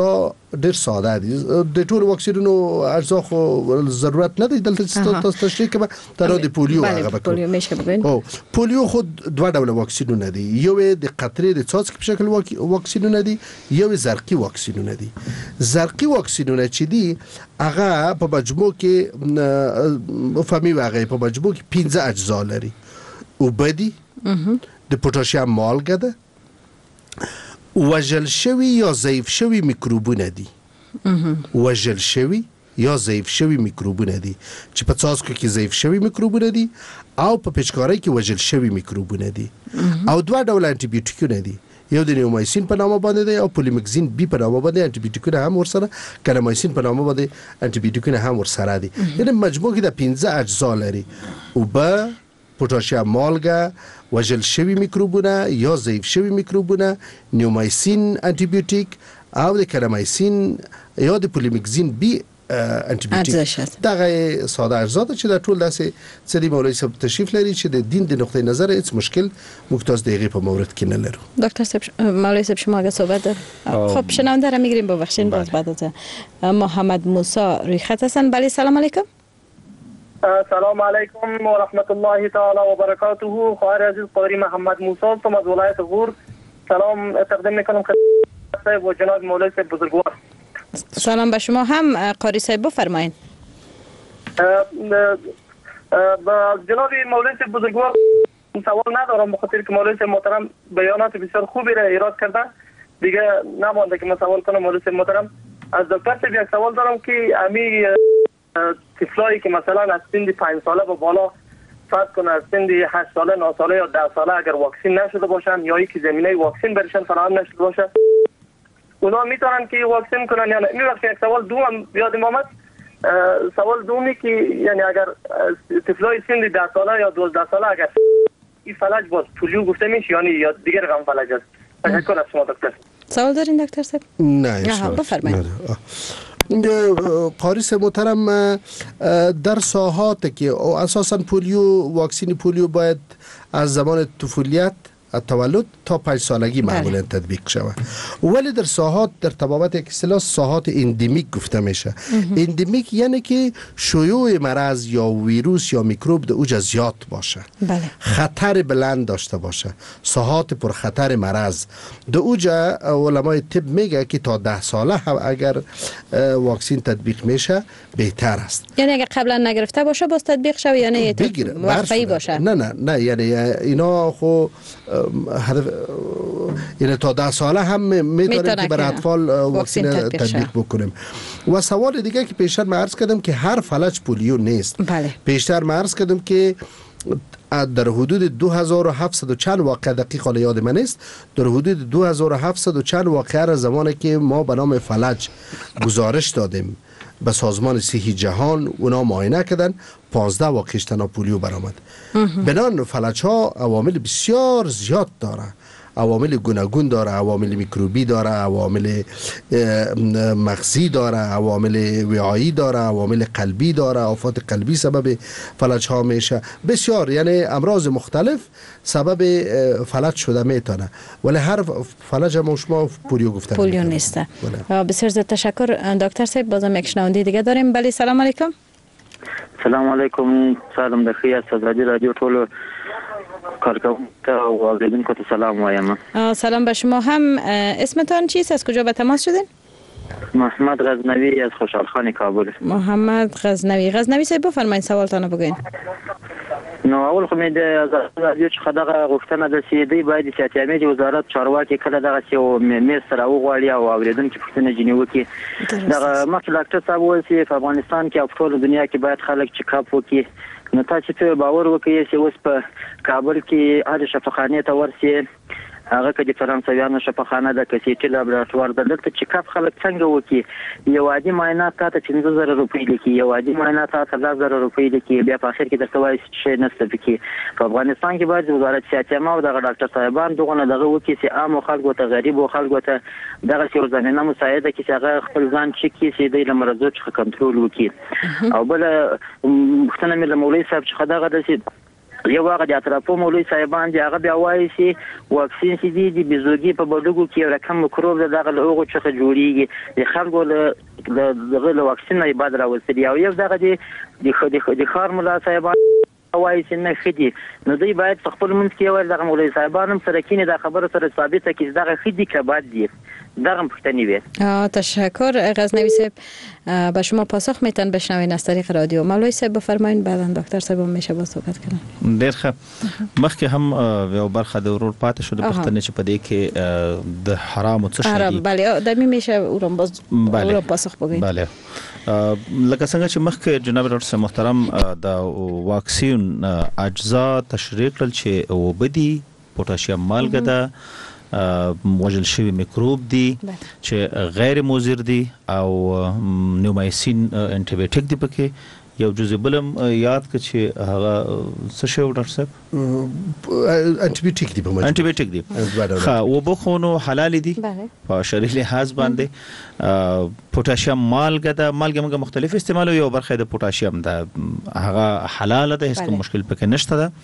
ډیر ساده دي د ټول واکسینونو اجزا خو ضرورت نه دی دلته تاسو تشریح کوم تر د پولیو هغه بله پولیو میشه بگوین او پولیو خود دوه ډول واکسینونه دي یو د قطرې د څاڅکي په شکل واکسینونه دي یو زرقي واکسینونه دي زرقي واکسینونه چې دي هغه په مجموع کې فهمي واغې په مجموع کې پنځه اجزا لري او بدی د پوتاشیم مالګه ده وژل شوی یا ضعیف شوی میکروبونه دي وژل شوی یا ضعیف شوی میکروبونه دي چې په څاڅکو کې ضعیف شوی میکروبونه دي او په پچکارۍ کې وژل شوی میکروبونه دي او دوه ډول انټي بیوټیکونه دي یو د نیومایسین په نامه باندې دی او پولیمکسین بی په نامه باندې انټي بیوټیکونه هم ورسره کلمایسین په نامه باندې انټي بیوټیکونه هم ورسره دي یعنی مجموع کې د پنځه اجزا لري او به پوتاشیم مالګه وژل شوی میکروبونه یا ضعیف شوی میکروبونه نیومایسین انټي بیوټیک او د کلمایسین یا د پولیمکسین بی انټي بیوټیک دغه ساده اجزا چې د ټول داسې څه دی مولوی صاحب تشریف لري چې د دین د نقطه نظر هیڅ مشکل مختاز دقیقه په مورد کې نه لرو دکتر صاحب مولوی صاحب شما اگه صحبت دار خب شنونده را میگیریم ببخشید باز بعد از محمد موسی روی خط هستن بله سلام علیکم سلام علیکم و رحمت الله تعالی و برکاته خواهر عزیز قاری محمد موسی هستم از ولایت غور سلام تقدیم میکنم خدمت و جناب مولوی صاحب بزرگوار سلام به شما هم قاری صاحب بفرمایید جناب مولوی صاحب بزرگوار سوال ندارم بخاطر که مولوی صاحب محترم بیانات بسیار خوبی را ایراد کرده دیگه نمانده که من سوال کنم مولوی صاحب محترم از دکتر صاحب یک سوال دارم که امی طفلایی که مثلا از سن پنج ساله به بالا فرض کنه از سن هشت ساله نه ساله یا ده ساله اگر واکسین نشده باشن یا یکی زمینه واکسین برشن فراهم نشده باشه اونا میتونن که واکسین کنن یا نه این وقت یک سوال دوم یادم آمد سوال دومی که یعنی اگر طفلای سن ده ساله یا دوازده ساله اگر این فلج باز پولیو گفته میشه یعنی یا دیگر رقم فلج است تشکر از شما دکتر سوال دارین دکتر صاحب نه بفرمایید قاری صاحب محترم در ساحات که اساسا پولیو واکسین پولیو باید از زمان طفولیت تولد تا پنج سالگی معمولا تطبیق شود ولی در ساحات در طبابت یک اصطلاح ساحات اندمیک گفته میشه اندمیک یعنی که شیوع مرض یا ویروس یا میکروب در اوج زیاد باشه بله. خطر بلند داشته باشه ساحات پر خطر مرض در اوج علمای طب میگه که تا ده ساله هم اگر واکسین تطبیق میشه بهتر است یعنی اگر قبلا نگرفته باشه باز تطبیق شود یا نه وقفه‌ای باشه نه نه نه یعنی اینا خو هدف یعنی تا ده ساله هم میتونیم که برای اطفال واکسین تطبیق بکنیم و سوال دیگه که پیشتر من عرض کردم که هر فلج پولیو نیست بله. پیشتر من عرض کردم که در حدود دو هزار و هفتصد و چند واقعه دقیق حال یاد من است در حدود دو هزار و هفتصد و چند واقعه را زمانی که ما به نام فلج گزارش دادیم به سازمان صحی جهان اونا معاینه کردن پانزده واقعه تنها پولیو برآمد بنان فلج ها عوامل بسیار زیاد داره عوامل گوناگون داره عوامل میکروبی داره عوامل مغزی داره عوامل وعایی داره عوامل قلبی داره آفات قلبی سبب فلج ها میشه بسیار یعنی امراض مختلف سبب فلج شده میتونه ولی هر فلج هم شما پولیو گفتن پولیو نیسته بسیار زیاد تشکر دکتر صاحب بازم یک شنونده دیگه داریم بله سلام علیکم سلام علیکم سلام د خیر از رادیو ټولو کارکوونکو او اوریدونکو ته سلام وایم. سلام به شما هم. اسمتان چیست؟ از کجا به تماس شدین؟ محمد غزنوی از خوشحال خان کابل. محمد غزنوی غزنوی صاحب بفرمایید سوالتان بگوین. نو اول خو مې د رادیو څخه دغه غوښتنه د سیدی باید چې اتیامې وزارت چارواکي کله دغه چې مې سره وغواړي او اوریدونکو پوښتنه جنې وکړي دغه مخکې ډاکټر صاحب وایي چې په افغانستان کې او ټول دنیا کې باید خلک چیک اپ وکړي نو تاسو ته باور وکړئ چې اوس په کابل کې هر شفاخانه ته ورسي هغه کې د فرانسویانو شفاخانه د کسيټي لابراتوار د دلته چیک اپ خلک څنګه وکړي یو عادي معاینات ته پنځه زره روپۍ لیکي یو عادي معاینات ته لس زره روپۍ لیکي بیا په اخر کې درته وایي چې نسته پکې په افغانستان کې باید وزارت صحت عامه او د ډاکټر صاحبان دغه نه دغه وکړي چې عام خلکو ته غریب او خلکو ته دغه څه زمينه مساعده کې چې هغه خپل ځان چیک کړي چې د مرزو څخه کنټرول وکړي او بل مختنه مې له مولوی صاحب څخه دغه د یو هغه د اطرافو مولوي صاحبان دي هغه بیا وایي چې واکسین چې دي د بیزوګي په بډوګو کې یو رقم میکروب د دغه له هغو څخه جوړیږي د خلکو له دغه له واکسین نه بعد راوستل او یو دغه د د خار مولا صاحبان وایي چې نه خدي نو دوی باید په خپل منځ کې وایي دغه مولوي صاحبان هم سره کینې د خبره سره ثابته کړي دغه خدي که بد دي دغه پوښتنې وي. تشکر غزنوی صاحب، به شما پاسخ میتن بشنوین از طریق رادیو. مولوی صاحب بفرمایید، بعدا دکتر صاحب میشه با صحبت کنن. ډیر ښه. مخکې هم یو برخه د ورور پاتې شو د پوښتنې چې په دې کې د حرام څه شي حرام بله در می میشه اون باز اون پاسخ بگید. بله لکه څنګه چې مخکې جناب ډاکټر محترم د واکسین اجزا تشریح کړل چې وبدي پوتاشیم مالګه ده، وژل شوی میکروب دی چې غیر مضر دی او نیومایسین انټي بایوټیک دی پکې یو جزء بلم یاد ک چې هغه څه شی ډاکټر صاحب انټي بایوټیک دی په انټي بایوټیک دی ها و بخونو حلال دي په شرعي لحاظ باندې پوتاشیم مالګه ده، مالګه موږ مختلف استعمالو، یو برخه د پوتاشیم ده هغه حلال ده، هیڅ مشکل پکې نشته ده.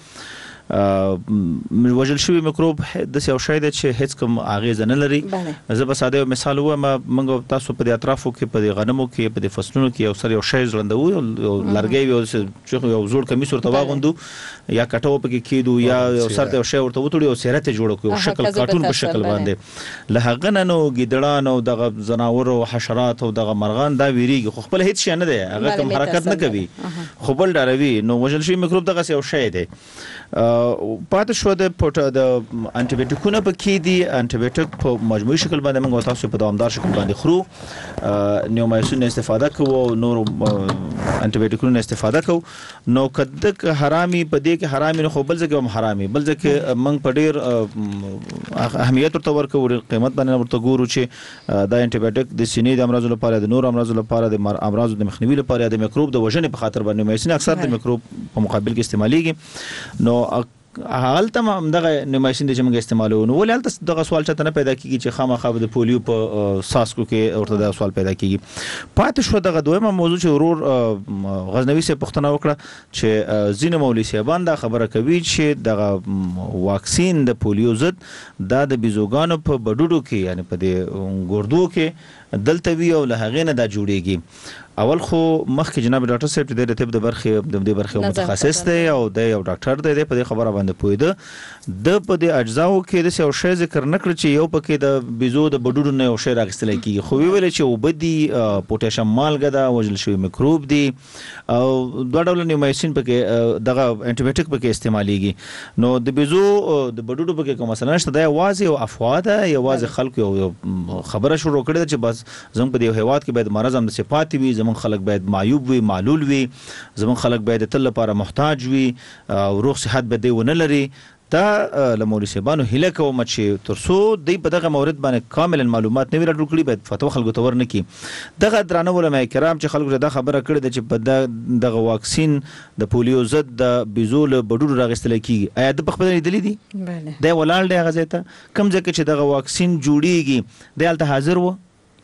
وژل شوی میکروب د یو شی دی چې هیڅ کوم اغیزه نه لري. زه به ساده یو مثال وایم، موږ تاسو په د اطرافو کې په د غنمو کې په د فصلونو کې یو سر یو شی ځړندو یو لرګی یو یو زوړ کمیس ورته واغوندو یا کټو پکې کېدو یا یو سر ته یو شی ورته وتړو او سیرته جوړ کړو شکل کارټون په شکل باندې له هغه نه نو ګیدړان او دغه زناور او حشرات او دغه مرغان دا ویریږي خو خپل هیڅ شی نه دی، هغه کوم حرکت نه کوي خو بل ډاروي. نو وژل شوی میکروب دغه یو شی دی. پاتې شو د پټ د انټي بایوټیکونه پکې دي. انټي بایوټیک په مجموعي شکل باندې موږ تاسو په دوامدار شکل باندې خورو، نیومایسین استفاده کوو، نور انټي بایوټیکونه استفاده کوو. نو کده حرامي په دې کې حرامي نه خو بل ځکه هم حرامي، بل ځکه موږ په ډیر اهمیت ورته ورکو، قیمت باندې ورته ګورو چې دا انټي بایوټیک د سینې د امراض لپاره، د نور امراض لپاره، د امراض د مخنیوي لپاره، د میکروب د وژنې په خاطر باندې نیومایسین اکثر د میکروب په مقابل کې استعماليږي. نو حالت هم دغه نیومایسین د چې موږ استعمالو. نو ولې حالت دغه سوال چاته نه پیدا کیږي چې خامخا د پولیو په ساسکو کې ورته دا سوال پیدا کیږي. پاتې شو دغه دویمه موضوع چې ورور غزنوي سه پښتنه وکړه چې زینو مولوي صاحبان دا خبره کوي چې دغه واکسین د پولیو ضد دا د بیزوګانو په بډوډو کې یعنی په دې ګردو کې دلته وی او له هغې نه دا جوړیږي. اول خو مخکې جناب ډاکټر صاحب د طب د برخې د دې برخې متخصص دی او د یو ډاکټر دی په دې خبره باندې پوهیده. د په دې اجزاو کې د یو شی ذکر نکړ چې یو پکې د بیزو د بډوډو نه یو شی راغستل کیږي، خو ویل چې وبدي پوتاشیم مالګه ده، وژل شوی میکروب دی او دوه ډول نیومایسین پکې دغه انټي بایوټیک پکې استعماليږي. نو د بیزو د بډوډو پکې کوم مثلا نشته، دا یوازې یو افوا ده، یوازې خلکو یو خبره شروع کړې چې بس زموږ په دې هیواد کې باید مرز هم د صفات وي، زموږ خلک باید معیوب وي، معلول وي، زموږ خلک باید تل لپاره محتاج وي او روغ صحت به دی ونه لري. دا له مولوي صاحبانو هیله کوم چې ترڅو دوی په دغه مورد باندې کاملا معلومات نه وي راټول کړي باید فتوا خلکو ته ورنکي. دغه درانه علماء کرام چې خلکو دا خبره کړې ده چې په دغه واکسین د پولیو ضد د بیزو له بډوډو راغستل کیږي، آیا د خپل لیدلې دي؟ بله دا ولاړ دی هغه ځای ته کوم ځکه چې دغه واکسین جوړیږي دی هلته حاضر و.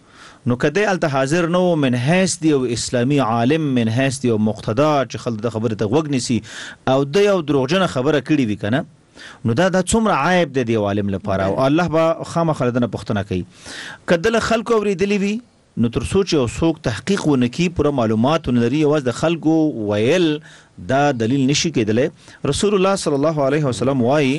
نو کده الته حاضر نو من حیث دی او اسلامی عالم من حیث دی او مقتدا چې خلک د خبره ته وګ نسی او د یو دروغجن خبره کړي وي کنه، نو دا د څومره عیب دی دی عالم لپاره او الله با خامخا دنه پښتنه کوي. کله خلکو اوریدلی وي نو تر سوچ او سوق تحقیق ونکي پوره معلومات ونلري واز د خلکو ویل دا دلیل نشي کېدله. رسول الله صلی الله علیه وسلم وایي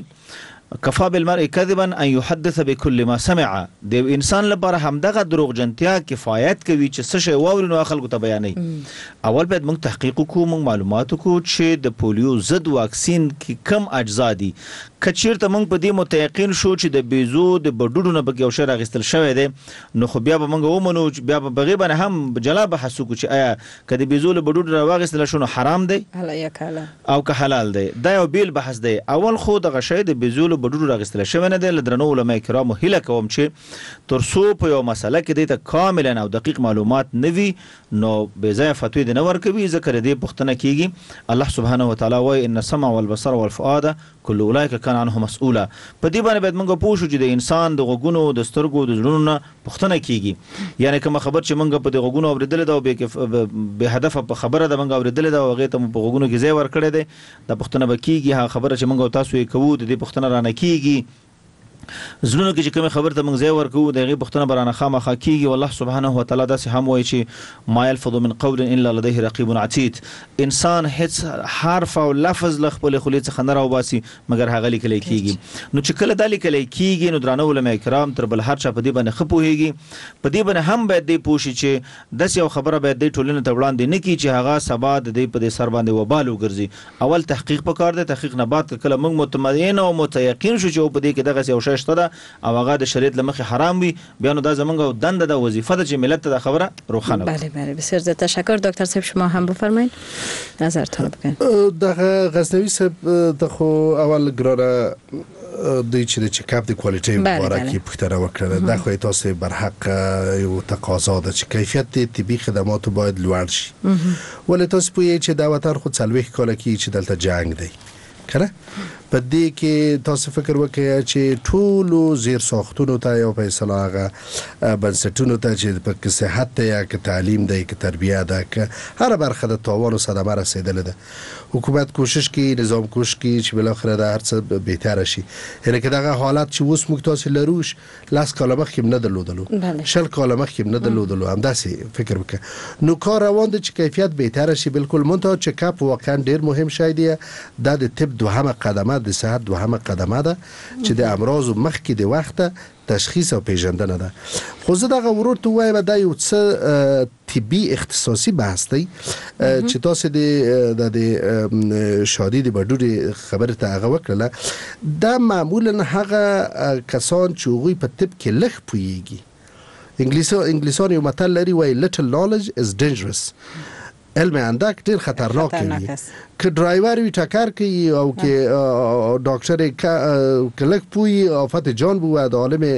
کفا بالمرء کذبا ان يحدث بكل ما سمع. د انسان لپاره همدغه دروغجنتیا کفایت کوي چې څه شی واوري نو خلکو ته بیانې. اول باید موږ تحقیق وکړو، موږ معلومات وکړو چې د پولیو ضد واکسین کې کم اجزا دي. کچیرته موږ په دې متيقن شو چې د بیزو د بډوډو نه بګ یو شی راغستل شوی دی، نو خو بیا به موږ ومنو چې بیا به بغي باندې هم جلا بحث وکړو چې آیا کله بیزو له بډوډو راغستل شو نو حرام دی او که حلال دی. دا یو بیل بحث دی. اول خو دغه شی د بیزو له بډوډو راغستل شوی نه دی. لدرنو علماء کرامو هیله کوم چې ترڅو په یو مسله کې د کاملا او دقیق معلومات نوي نو به ځای فتوی د نور کوي ذکر دې پښتنه کیږي. الله سبحانه و تعالی وای ان السمع والبصر والفؤاد كل اولئك كان كان عنه مسؤولا. په دې باندې باید موږ پوه شو چې د انسان د غوګونو د سترګو د زړونو نه پوښتنه کیږي. یعنی کوم خبر چې موږ په دې غوګونو اوریدل دا به هدف په خبره د موږ اوریدل دا هغه ته په غوګونو کې ځای ورکړی دی دا پوښتنه به کیږي. هغه خبره چې موږ تاسو یې کوو د دې پوښتنه رانه کیږي. زړونو کې چې کوم خبر ته موږ ځای ورکو د غي پښتنه برانه خامخا کیږي. والله سبحانه و تعالی داسې هم وایي چې ما يلفظ من قول الا لديه رقيب عتيد. انسان هیڅ حرف او لفظ ل خپل خولې څخه نه راوباسي مګر هغه لیکل کیږي. نو چې کله د لیکل کیږي نو درانه علماء کرام تر بل هر چا په دې باندې خپوهيږي. په دې باندې هم باید دې پوښي چې داس یو خبره باید د ټولنې ته وړاندې نه کی چې هغه سبا د دې په دې سر باندې وبال وګرځي. اول تحقیق وکړ د تحقیق نه بعد کله موږ مطمئن او متيقن شو چې په دې کې دغه یو شی شته او هغه د شریعت لمخې حرام وي بیا نو دا زمونږ دنده د وظیفه ده چې ملت ته خبره روښانه بله بله بسیار زیاد تشکر. دکتر صاحب شما هم بفرمایید نظرتون بگین. دغه غزنوی صاحب د خو اول ګرانه دوی چې د چکاپ د کوالټي لپاره کې پوښتنه وکړه دا خو تاسو بر حق یو تقاضا ده چې کیفیت طبي خدماتو باید لوړ شي. ولې تاسو پوهیږئ چې دا وطن خو څلوېښت کاله کې چې دلته جنگ دی کنه په دې کې تاسو فکر وکړئ چې ټول زیر ساختونو ته یو په اصطلاح هغه بنسټونو ته چې په صحت ته یا که تعلیم دی که تربیه ده که هر برخه د تاوان او صدمه رسیدل ده. حکومت کوشش کوي نظام کوشش کوي چې بل اخر د هر څه بهتر شي. یعنی که دغه حالت چې اوس موږ تاسو لروش لاس کاله مخکې نه درلودلو شل کاله مخکې نه درلودلو همداسې فکر وکړه. نو کار روان دی چې کیفیت بهتر شي. بالکل منتها چکاپ واقعا ډیر مهم شی دی. دا د طب دوهمه قدمه د صحت دوهمه قدمه ده چې د امراض مخکې د وخت تشخیص او پیژندنه ده. خو زه دغه ورور ته وایم دا یو څه طبي اختصاصي بحث دی چې تاسو د د شادي د بډوري خبره ته هغه وکړه. دا معمولا هغه کسان چې هغوی په طب کې لږ پوهیږي. انګلیسان یو متل لري وایي little knowledge is dangerous. علم اندک ډیر خطرناک وي. که ډرایور وي ټکر کوي او که ډاکټر کلک پوي آفت جان بو د عالم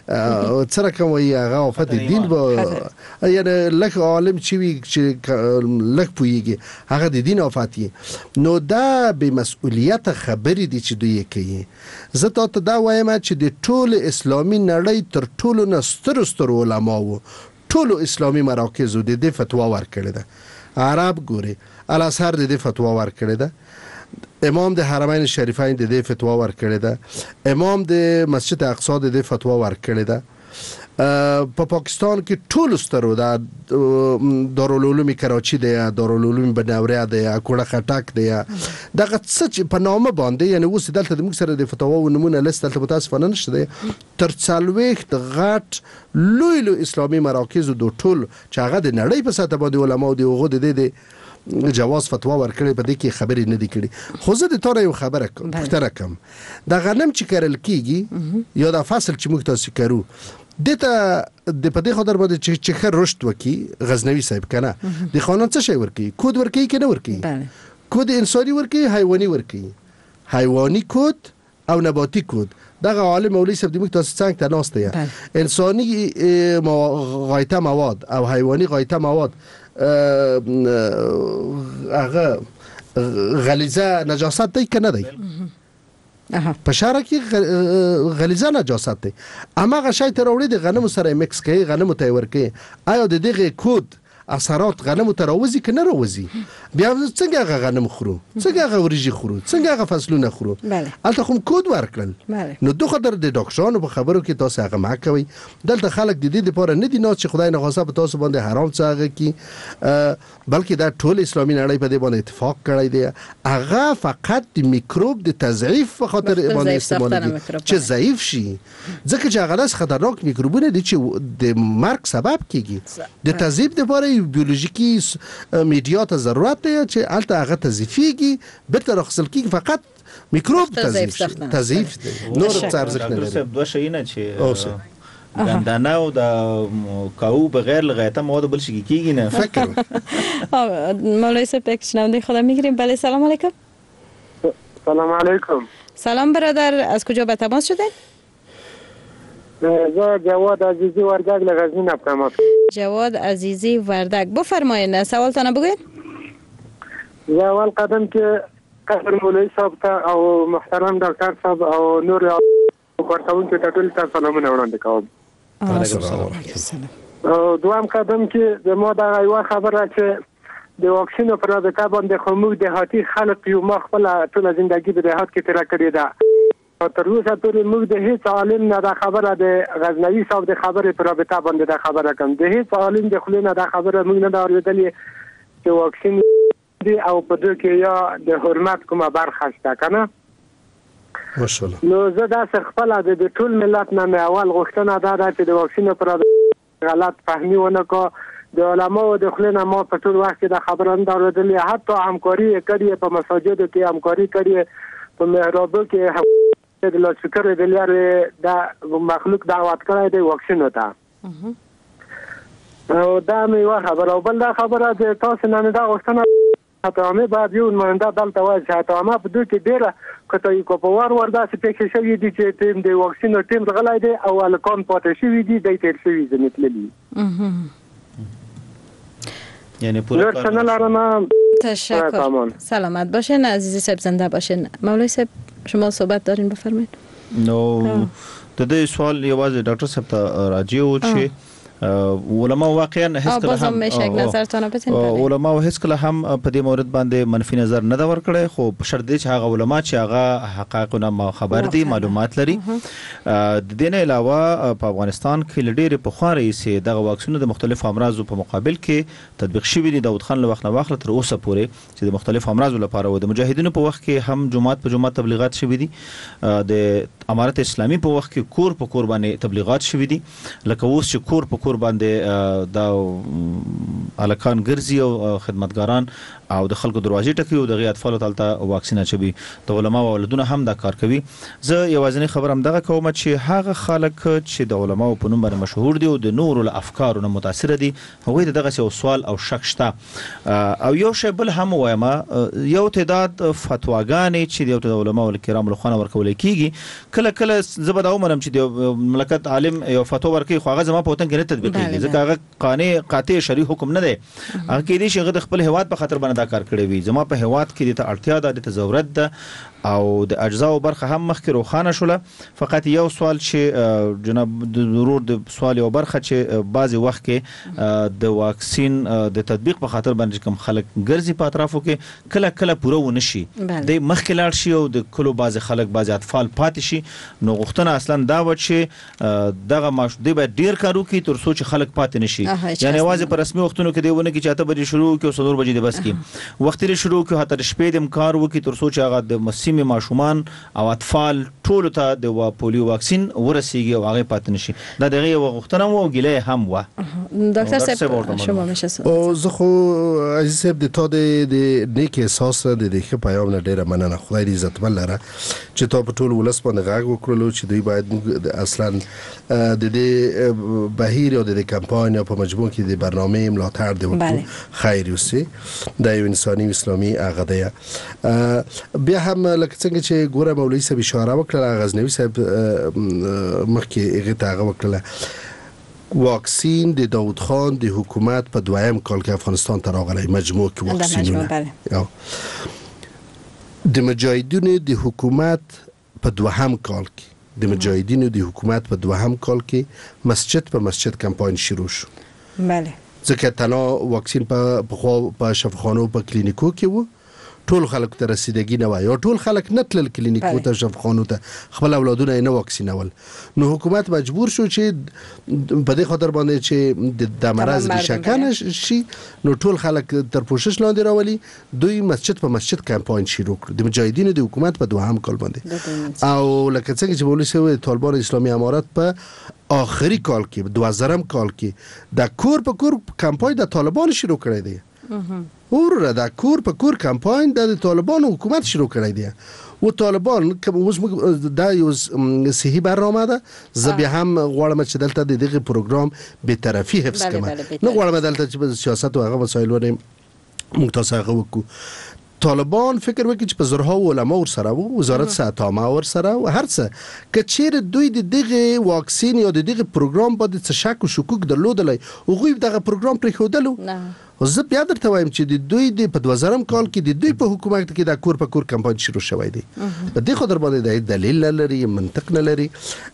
سره کوي هغه آفت دین بو یعنی لک عالم چې وي چې لک پويږي هغه د دین آفاتي. نو دا به مسؤلیت خبرې دي چې دوی کوي. زه ته دا وایم چې د ټول اسلامي نړۍ تر ټولو نستر ستر علماو ټول اسلامي مراکز د دې فتوا ورکړه ده. عرب ګوري الازهر د دې فتوا ورکړه ده. امام د حرمین شریفین د دې فتوا ورکړه ده. امام د مسجد اقصی د دې فتوا ورکړه ده. په پاکستان کې ټول سترو د دارالعلوم کراچي دی دارالعلوم بنوریا دی کوړه خټک دی دغه څه په نامه باندې یعنی اوس دلته د موږ سره د فتوا و نمونه لیست دلته متاسفانه نشته دی. تر څلوېښت غټ لوی لوی اسلامي مراکز د ټول چې هغه د نړۍ په سطح باندې علماو دی هغه د دې جواز فتوا ورکړي په دې کې خبرې نه دي کړي. خو زه د تاره یو خبره پوښتنه کوم. د غنم چې کرل کیږي یا د فصل چې موږ تاسو کرو دته د پدې خاطر باندې چې چې خر رشد وکي غزنوي صاحب کنه د قانون څه شی ورکی کود ورکی کنه ورکی کود انساني ورکی حیواني ورکی حیواني کود او نباتي کود. دغه عالم مولوی صاحب د موږ تاسو څنګه ته ناشته یا انساني غایطه مواد او حیواني غایطه مواد هغه غلیظه نجاست دی کنه دی په شاره کې غلیظه نجاست دی. اما هغه شی ته راوړي د غنمو سره مکس کوي غنمو ته ورکوي. آیا د دغه کود اثرات غنمو ته راوځي که نه راوځي؟ بیا څنګه هغه غنم خورو څنګه هغه وریجې خورو څنګه هغه فصلونه خورو؟ هلته خو کود ورکړل. نو دو خاطر د ډاکټرانو په خبرو کې تاسو هغه مه کوئ. دلته خلک د دې لپاره نه دي ناست چې خدای نخواسته په تاسو باندې حرام څه هغه کي بلکې دا ټول اسلامي نړۍ په دې باندې اتفاق کړی دی. هغه فقط د میکروب د تضعیف په خاطر باندې استعمالوي چې ضعیف شي ځکه چې هغه داس خطرناک میکروبونه دي چې د مرګ سبب کیږي. د تضعیف لپاره بیولوژیکی میډیا ته ضرورت دی چې الته هغه تضعیفیږي بیرته راخصل کیږي فقط میکروب تضعیف تضعیف نور څه ارزښت نه لري. دوه شیونه چې ګندانه او د کاو بغیر لغایته مواد بل شي کیږي نه فکر. مولوی صاحب یک شنونده خدا میگیریم. بله سلام علیکم. سلام علیکم. سلام برادر از کجا به تماس شدید؟ زه جواد عزیزی وردک له غزنی تماس. جواد عزیزی وردک بفرمایید سوالتان بگوید. زه اول قدم که قدر مولوي صاحب ته او محترم ډاکټر صاحب او نور ورتاونکو ته ټول ته سلامونه وړاندې کوم. او دوام قدم کې د ما دا یو خبره چې د واکسین پر رابطه باندې خو موږ د هاتی خلک یو ما خپل ټول ژوندۍ په دهات کې تیر کړی دا. تر اوسه پورې موږ د هیڅ عالم نه دا خبره د غزنوي صاحب د خبرې پر رابطه باندې دا خبره کوم. د هیڅ عالم د خلینو دا خبره موږ نه اورېدلې چې واکسین دی او په دې کې یا د حرمت کومه برخه شته کنه. ماشاءالله. نو زه دا خپل د ټول ملت نه اول غوښتنه دا ده چې د واکسین پر غلط فهمي ونه کو. د علماء د خلینو ما په ټول وخت کې دا خبره نه اورېدلې. حتی همکاري کړې په مساجدو کې همکاري کړې په محرابو کې د لاسکر د لارې دا مخلوق دعوت کړی دی واکسین ته. او دا مې خبره او بل دا خبره د تاسو نه دا غوښتنه ته مې بعد یو مننده دلته وایي چې ته ما په دوی کې ډیره کته یو کوپوار وردا چې پکې شوی دي چې تیم د واکسین ټیم غلای دی او الکون پاتې شوی دي د تیر شوی زمتللی. یعنی پورا کار لرم. تشکر. سلامت باشین عزیزی صاحب، زنده باشین. مولوی صاحب شما صحبت دارین بفرمایید. نو د دې سوال یوازې ډاکټر صاحب ته راځي او چې علماء واقعا هیڅ کله هم علماء هیڅ کله هم په دې مورد باندې منفي نظر نه دا ور کړی، خو په شرط دی چې هغه علماء چې هغه حقایقونه خبر دي معلومات لري. د دې نه علاوه په افغانستان کې لډېر په خواري سي دغه واکسینونه د مختلفو امراضو په مقابل کې تطبیق شوی دي. داود خان له وخت نه واخله تر اوسه پورې چې د مختلفو امراضو لپاره و د مجاهدینو په وخت کې هم جماعت په جماعت تبلیغات شوی دي، د امارت اسلامي په وخت کې کور په کور باندې تبلیغات شوی دي، لکه اوس چې کور په کور باندې دا الکان ګرځي او خدمتګاران او د خلکو دروازې ټکي او د غي اطفال ته واکسین اچوي. د علماء او ولادونه هم دا کار کوي. زه یوازینی خبرم دغه کوم چې هغه خلک چې د علماء په نوم باندې مشهور دي او د نور له افکارونو متاثر دي، هغوی دغه یو سوال او شک شته. او یو شی بل هم وایم، یو تعداد فتواګانې چې د علماء الکرام له خوا ورکول کیږي، کله کله زبر او منم چې د مملکت عالم یو فتوا ورکي، خو هغه زما په وطن کې نه تطبیق کیږي ځکه هغه قانع قاطع شرعي حکم نه دی. هغه کې دي چې هغه د خپل هواد په خاطر باندې دا کار کړی وي. زما په هواد کې د اړتیا ده، د ضرورت ده او د اجزا او برخه هم مخکې روخانه شوله. فقط یو سوال چې جناب د ضرور د سوال یو برخه چې بعضی وخت کې د واکسین د تطبیق په خاطر باندې کوم خلک ګرځي په اطرافو کې کله کله پوره ونه شي، د مخکې لاړ شي او د کلو بعضی خلک بعضی اطفال پاتې شي. نو غوښتنه اصلا دا و چې دغه ماشوم به ډیر کارو کوي تر څو چې خلک پاتې نشي. یعنی واځي په رسمي وختونو کې دیونه کې چې اته بجې شروع کې او څلور بجې د بس کې وخت لري شروع کې هتر شپې د کار وکي تر څو چې هغه د مسیمه ماشومان او اطفال ټول ته د پولیو واکسین ورسیږي او هغه پاتې نشي. دا دغه یو غوښتنه و او ګیله هم و. ډاکټر صاحب شما میشه او زه خو عزیز صاحب د تا د نیک احساس د دې پیغام نه ډیره مننه. خدای دې عزت مل لره چې تا په ټول ولس باندې غږ وکړلو چې دوی باید اصلا د دې بهیر او د کمپاین په مجموع کې د برنامه ملاتړ دی وکړو خیر وسی د یو انساني اسلامي عقیده. بیا هم لکه څنګه چې ګوره مولوي صاحب اشاره وکړه، غزنوي صاحب مخکې هغه ته هغه وکړه واکسین د داود خان د حکومت په دویم کال کې افغانستان ته راغلی مجموع کې واکسینونه د مجاهدینو د حکومت په دوهم کال کې د مجاهدینو د حکومت په دوهم کال کې مسجد په مسجد کمپاین شروع شو. بله ځکه تنها واکسین په خو په شفاخانو په کلینیکو کې وو، ټول خلک ته رسیدګي نه وای او ټول خلک نتل کلینیکو ته شفاخانو ته خپل اولادونه نه واکسینول. نو حکومت مجبور شو چې په دې خاطر باندې چې د مرز ریشهکنه شي نو ټول خلک تر پوښښ لاندې راولي. دوی مسجد په مسجد کمپاین شروع کړ د مجاهدینو د حکومت په دوهم کال باندې. او لکه څنګه چې مولوي صاحب طالبان اسلامي امارات په آخري کال کې دوازدهم کال کې د کور په کور کمپاین د طالبان شروع کړی دی. اوره دا کور په کور کمپاین د طالبان حکومت شروع کړی دی او طالبان کوم اوس دا یو صحیح برنامه ده. زه بیا هم غواړم چې دلته د دغه پروګرام به طرفي حفظ کړم، نه غواړم دلته چې سیاست او هغه مسایل ونه مختصره وکړو. طالبان فکر وکړي چې په زرها علماء ور سره وو، وزارت صحت عامه ور سره او هر څه کچیر دوی د دغه واکسین یا د دغه پروګرام باندې څه شک او شکوک درلودلای او غوی دغه پروګرام پرې خودلو زه بیا درته وایم چې د دوی د په دوه زره کال کې د دوی په حکومت کې د کور په کور کمپاین شروع شوی دی. په دې خاطر باندې د دلیل نه لري، منطق نه لري.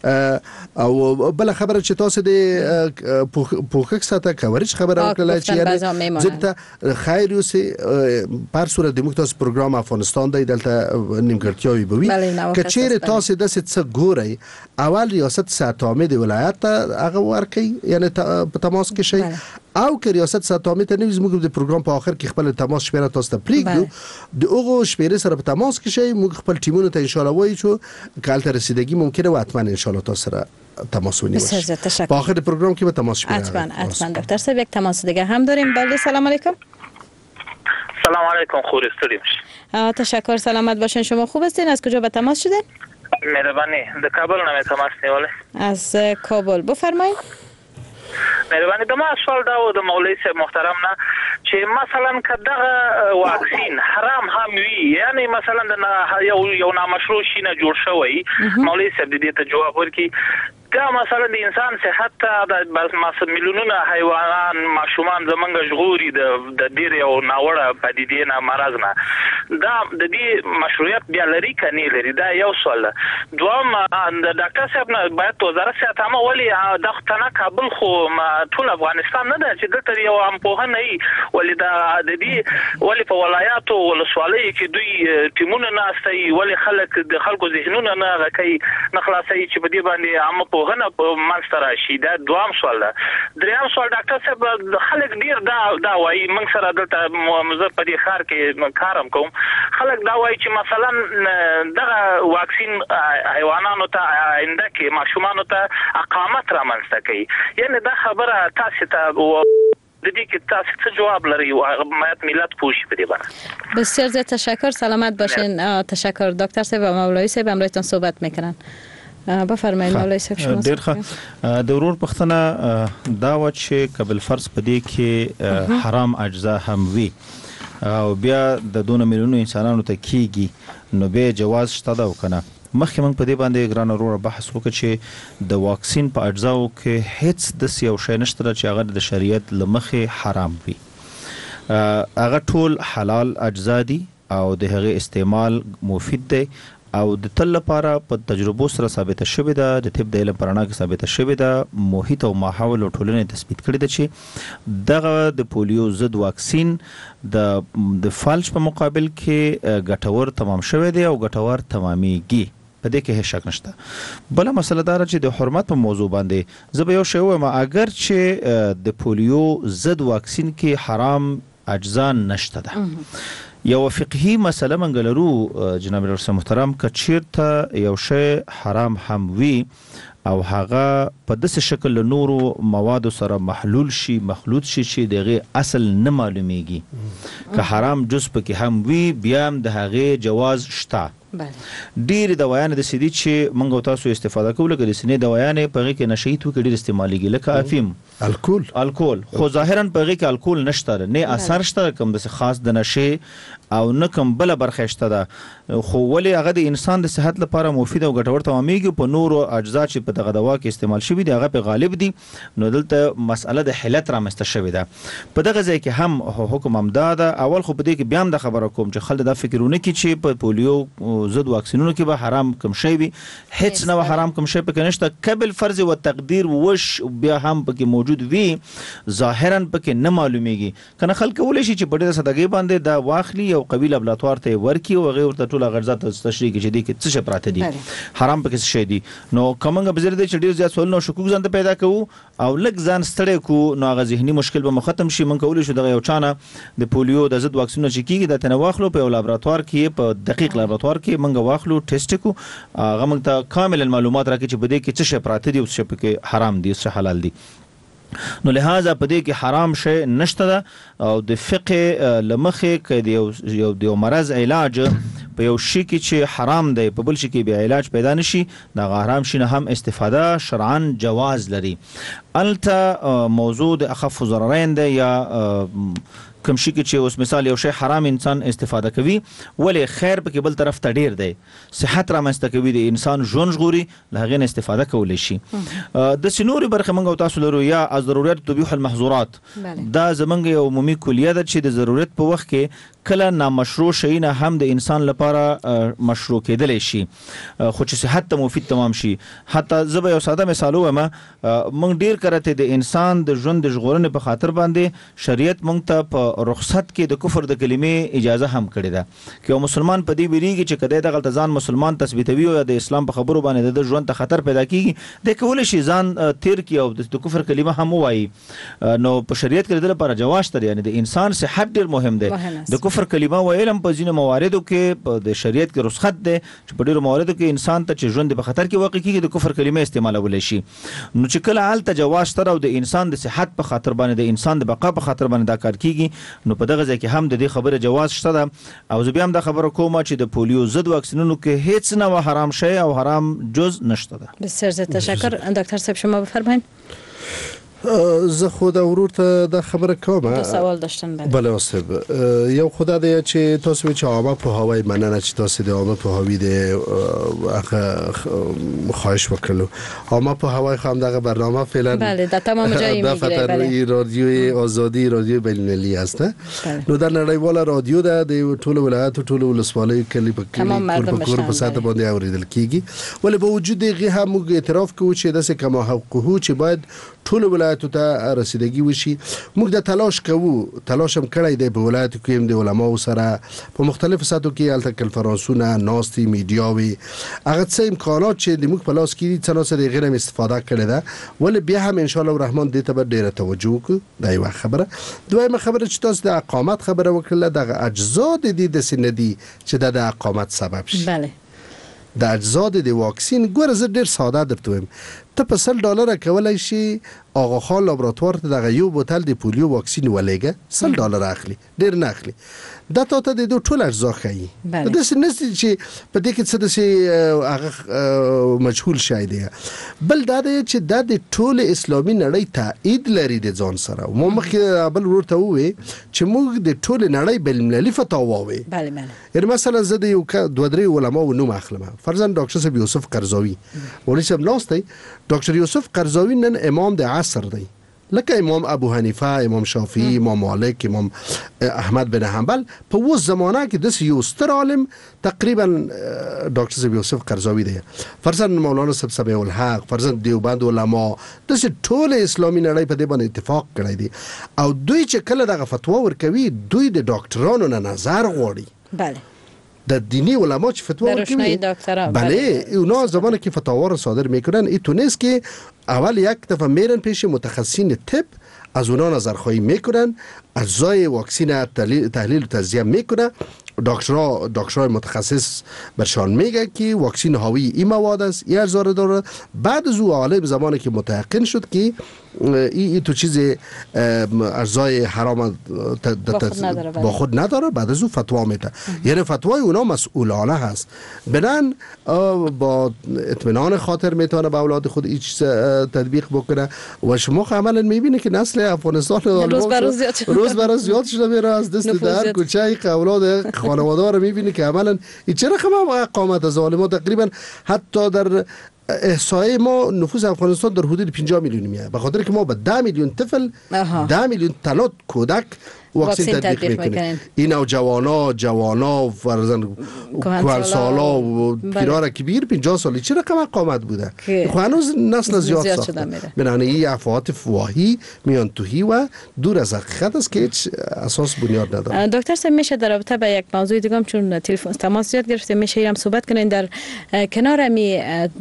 او بل خبره چې تاسو د پوښښ ساته کوریج خبره وکړه چې یعنی ځکه خیر اوسي پر صورت د مختلف پروګرام افغانستان دی دلته نیمګړتیاوي بوي که چیرې تاسو د څه ګوري اول ریاست ساتامه د ولایت هغه ورکي یعنی په تماس کې شي او که ریاست ساتامه ته نویز موږ د پروګرام په اخر کې خپل تماس شمیره تاسو ته پریږدو د هغه شمیره سره په تماس کې شي موږ خپل ټیمونو ته ان شاء الله وایو چې کالته رسیدگی ممکنه و حتما ان شاء الله تاسو سره تماس ونیسیم. په اخر پروګرام کې به تماس شمیره حتما حتما دکتر صاحب یک تماس دیگه هم داریم. بله سلام علیکم. سلام علیکم. خوب استادیم. تشکر سلامت باشین. شما خوب هستین؟ از کجا به تماس شدین؟ مهربانی د کابل نه تماس نیولې. از کابل بفرمایید. مهرباني د ما سوال دا و د مولوی صاحب محترم نه چې مثلا کداغه واکسین حرام هم وي یعنی مثلا د یو یو نامشروع شي نه جوړ شوی مولوی صاحب دې ته جواب ورکړي دا مثلا د انسان صحت ته د بس میلیونونه حیوانات ماشومان زمونږ ژغوري د د ډیر یو ناوړه پدیدې نه مرز نه دا د دې مشروعیت بیا لري کني لري دا یو سوال. دوم د ډاکټر صاحب نه باید وزارت صحت هم ولي د ختنه کابل خو ټول افغانستان نه ده چې دلته یو هم په نه ولې دا د دې ولې په ولایاتو ولسوالۍ کې دوی ټیمونه نه استي ولې خلک د خلکو ذهنونه نه غکي نه خلاصي چې په دې باندې عام په غنه په مانستر شي. دا دوام سوال ده. دریم سوال ډاکټر صاحب خلک ډیر دا دا وایي موږ سره دلته مزه په دې خار کې کارم کوم خلک دا وایي چې مثلا دغه واکسین حیواناتو ته آینده کې ماشومانو ته اقامت رامنځته کوي یعنی دا خبره تاسو ته د دې کې تاسو څه جواب لري او ملت ملت پوښي په دې باندې. بسیار زیاد تشکر. سلامت باشین. تشکر دکتر صاحب و مولوی صاحب امروزتون صحبت میکنن. بفرمایید مولوی صاحب شما. ډیر ښه. د ورور پښتنه دا و چې قبل فرض پدې کې حرام اجزا هم وي او بیا د دونه میلیونو انسانانو ته کیږي نو به جواز شته دا وکنه. مخکې موږ په دې باندې ګران ورور بحث وکړ چې د واکسین په اجزاو کې هیڅ د یو شی نشته چې هغه د شریعت لمخې حرام وي. هغه ټول حلال اجزا دي او د هغه استعمال مفید دی او د تل لپاره په تجربو سره ثابت شوی ده د طب د علم پرانا کې ثابت شوی ده محیط او ماحول او ټولنې تثبیت کړی ده چې دغه د پولیو ضد واکسین د د فالج په مقابل کې ګټور تمام شوی دی او ګټور تمامېږي په دې کې هیڅ شک نشته. بل مسله دا چې د حرمت په موضوع باندې زه به یو شی وایم اگر چې د پولیو ضد واکسین کې حرام اجزا نشته ده یو فقهي مسله منګلرو جناب رئیس محترم کچیرته یو شی حرام هم وي او هغه په داسې شکل نورو موادو سره محلول شي مخلوط شي چې دغه اصل نه معلومیږي که حرام جز پکې هم وي بیا هم د هغه جواز شته. ډیر دوايان د سيدي چې منغو تاسو استفاده کوله د سینې دوايان په غي کې نشي تو کې ډیر استعماليږي لکه افیم الکول الکول خو ظاهرا په غي کې الکول نشته نه اثر شته کوم د خاص د نشي او نه کوم بل برخه شته ده خو ولې هغه د انسان د صحت لپاره مفید او ګټور تمامېږي په نورو اجزا چې په دغه دوا کې استعمال شوی دی هغه په غالب دي نو دلته مسأله د حلت را مسته شوی ده. په دغه ځای کې هم حکم امداد اول خو په دې کې بیا هم د خبره کوم چې خلک دا فکرونه کوي چې په پولیو ضد واکسینونو کې به حرام کوم شی وي هیڅ نه حرام کوم شی پکې نشته قبل فرض او تقدیر وش بیا هم پکې موجود وي ظاهرا پکې نه معلومیږي کنه خلک ولې شي چې په دې صدقې باندې دا واخلي او قبیله بلاتوار ته ورکی او غیر ته ټول غرضات تشریح کې دي کې څه شي پراته دي حرام پکې څه شي دي نو کومنګ بزر دي چې ډیر زیات سوال نو شکوک ځان ته پیدا کوو او لږ ځان ستړی کو نو هغه ذهني مشکل به ختم شي من کولای شو دغه یو چانه د پولیو د ضد واکسینو چې کیږي د تنواخلو په لابراتوار کې په دقیق لابراتوار کې منګه واخلو ټیسټ کو هغه موږ ته کامل معلومات راکړي چې بده کې څه شي پراته دي او څه پکې حرام دي څه حلال دي. نو لہذا په دې کې حرام شی نشته ده او د فقه لمخه کې یو یو مرض علاج په یو شي کې چې حرام دی په بل شي کې به علاج پیدا نشي دا حرام شي نه هم استفاده شرعاً جواز لري. الته موضوع د اخف ضررین دی یا کوم شي کې چې اوس مثال یو شی حرام انسان استفاده کوي ولې خیر په بل طرف ته ډیر دی صحت را مست کوي د انسان ژوند ژغوري لهغه نه استفاده کولای شي د سنوري برخه منګو تاسو لرو یا از ضرورت تبيح المحظورات دا زمنګ یو عمومي کلیه ده چې د ضرورت په وخت کې کله نامشروع شي نه هم د انسان لپاره مشروع کېدل شي خو چې صحت ته مفید تمام شي حتی زبې یو ساده مثال وایم مونږ ډیر کرته د انسان د ژوند د ژغورنې په خاطر باندې شریعت مونږ ته په رخصت کې د کفر د کلمې اجازه هم کړې ده چې یو مسلمان په دې ویریږي چې کله د غلط ځان مسلمان تثبیتوي او د اسلام په خبرو باندې د ژوند ته خطر پیدا کیږي د کول شي ځان تیر کی او د کفر کلمه هم وایي نو په شریعت کې د لپاره جواز تر یعنی د انسان صحت ډیر مهم دی د کفر کلمه ویلم په ځینو مواردو کې په د شریعت کې رخصت ده چې په ډیرو مواردو کې انسان ته چې ژوند په خطر کې واقع کیږي د کفر کلمه استعمالول شي نو چې کله حالت جواز تر او د انسان د صحت په خاطر باندې د انسان د بقا په خاطر باندې دا کار کیږي نو په دغه ځای کې هم د دې خبره جواز شته ده او زه بیا هم دا خبره کوم چې د پولیو ضد واکسینونو کې هیڅ نه حرام شی او حرام جز نشته ده. بسیار زیاد تشکر. دکتر صاحب شما بفرمایید. زه خود ورور ته د خبره کوم. دو سوال داشتن بله. بله استاد. یو خدا دی چې تاسو چې عامه په هوای مننه چې تاسو د عامه په هوی د خواهش وکړو. عامه په هوای خام دغه برنامه فعلا بله در تمام جای میگیره. بله. رادیوی آزادی رادیو بین‌المللی است. نو در نړیواله رادیو ده د ټولو ولایتو ټولو ولسوالیو کلی په کلی کور په ساته باندې اوریدل کیږي. ولی با وجود دغه هم اعتراف کوو چې داسې کما حقوقو چې باید ټول ولایتو ته رسیدګي وشي. موږ د تلاش کوو تلاش هم کړی دی په ولایتو کې هم د علماو سره په مختلفو ساتو کې الته کنفرانسونه ناستي میډیاوي هغه څه امکانات چې د موږ په لاس کې دي څنګه سره غیر استفاده کړی ده ولې بیا هم ان شاء الله الرحمن دې ته به ډیره توجه وکړو دا یو خبره. دویمه خبره چې تاسو د اقامت خبره وکړه دغه اجزا د دې د سندي چې د اقامت سبب شي. بله د اجزا د واکسین ګوره زه ډیر ساده درته وایم ته په سل ډالر کولای شي آقا خان لابراتوار ته دغه یو بوتل د پولیو واکسین ولېګه سل ډالر اخلي ډیر نه اخلي دا ته ته د ټول اجزا خي د دې نس چې په دې کې څه د هغه مجهول شای دی بل دا چې د ټول اسلامي نړۍ تایید لري د ځان سره مو مخکې بل ورته وې چې موږ د ټول نړۍ بلملي فتاوا وې بله بله یعنی مثلا زه د یو دوه درې علماء نوم اخلم فرضاً ډاکټر صاحب یوسف قرضاوي ولې صاحب ناستي ډاکټر یوسف قرضاوي نن امام د عصر دی لکه امام ابو حنیفه امام شافعی امام مالک امام احمد بن حنبل په و زمانه کې د یو ستر عالم تقریبا ډاکټر صاحب یوسف قرضاوي دی فرضاً مولانا صاحب سبیع الحق فرضاً دیوبند علما د ټول اسلامي نړۍ په دې باندې اتفاق کړی دی او دوی چې کله دغه فتوا ورکوي دوی د ډاکټرانو نه نظر غواړي. بله د دینی علما چې فتوا ورکوي بله اونا زمانی که فتاوا را صادر میکنن این تونست که اول یک دفعه میرن پیش متخصصین طب از اونا نظرخواهی میکنن اجزای واکسین تحلیل و تجزیه میکنه دکترها دکترای متخصص برشان میگه که واکسین حاوی این مواد است این اجزا داره بعد از او عالم زمانی که متيقن شد که این تو چیز اجزای حرام با خود نداره بعد از او فتوا میده یعنی فتوای اونا مسئولانه هست بنان با اطمینان خاطر میتونه به اولاد خود این چیز تطبیق بکنه و شما عملا میبینه که نسل افغانستان روز بر روز زیاد شده روز بر روز زیاد شده میره از دست در کوچه اولاد خانواده رو میبینی که عملا این چه رقم اقامت ظالما تقریبا حتی در احصایه ما نفوس افغانستان در حدود پنجاه میلیون میه به خاطر که ما به ده میلیون طفل ده میلیون تنات کودک واکسین تطبیق میکنیم این او جوانا جوانا فرزن کهنسالا و پیرار کبیر پنجاه سالی چه رقم اقامت بوده خو هنوز نسل زیاد ساخته بنابراین این افواهات فواهی میان توهی و دور از حقیقت است که هیچ اساس بنیاد نداره. دکتر صاحب میشه در رابطه با یک موضوع دیگه چون تلفن تماس زیاد گرفتیم میشه هم صحبت کنین در کنار می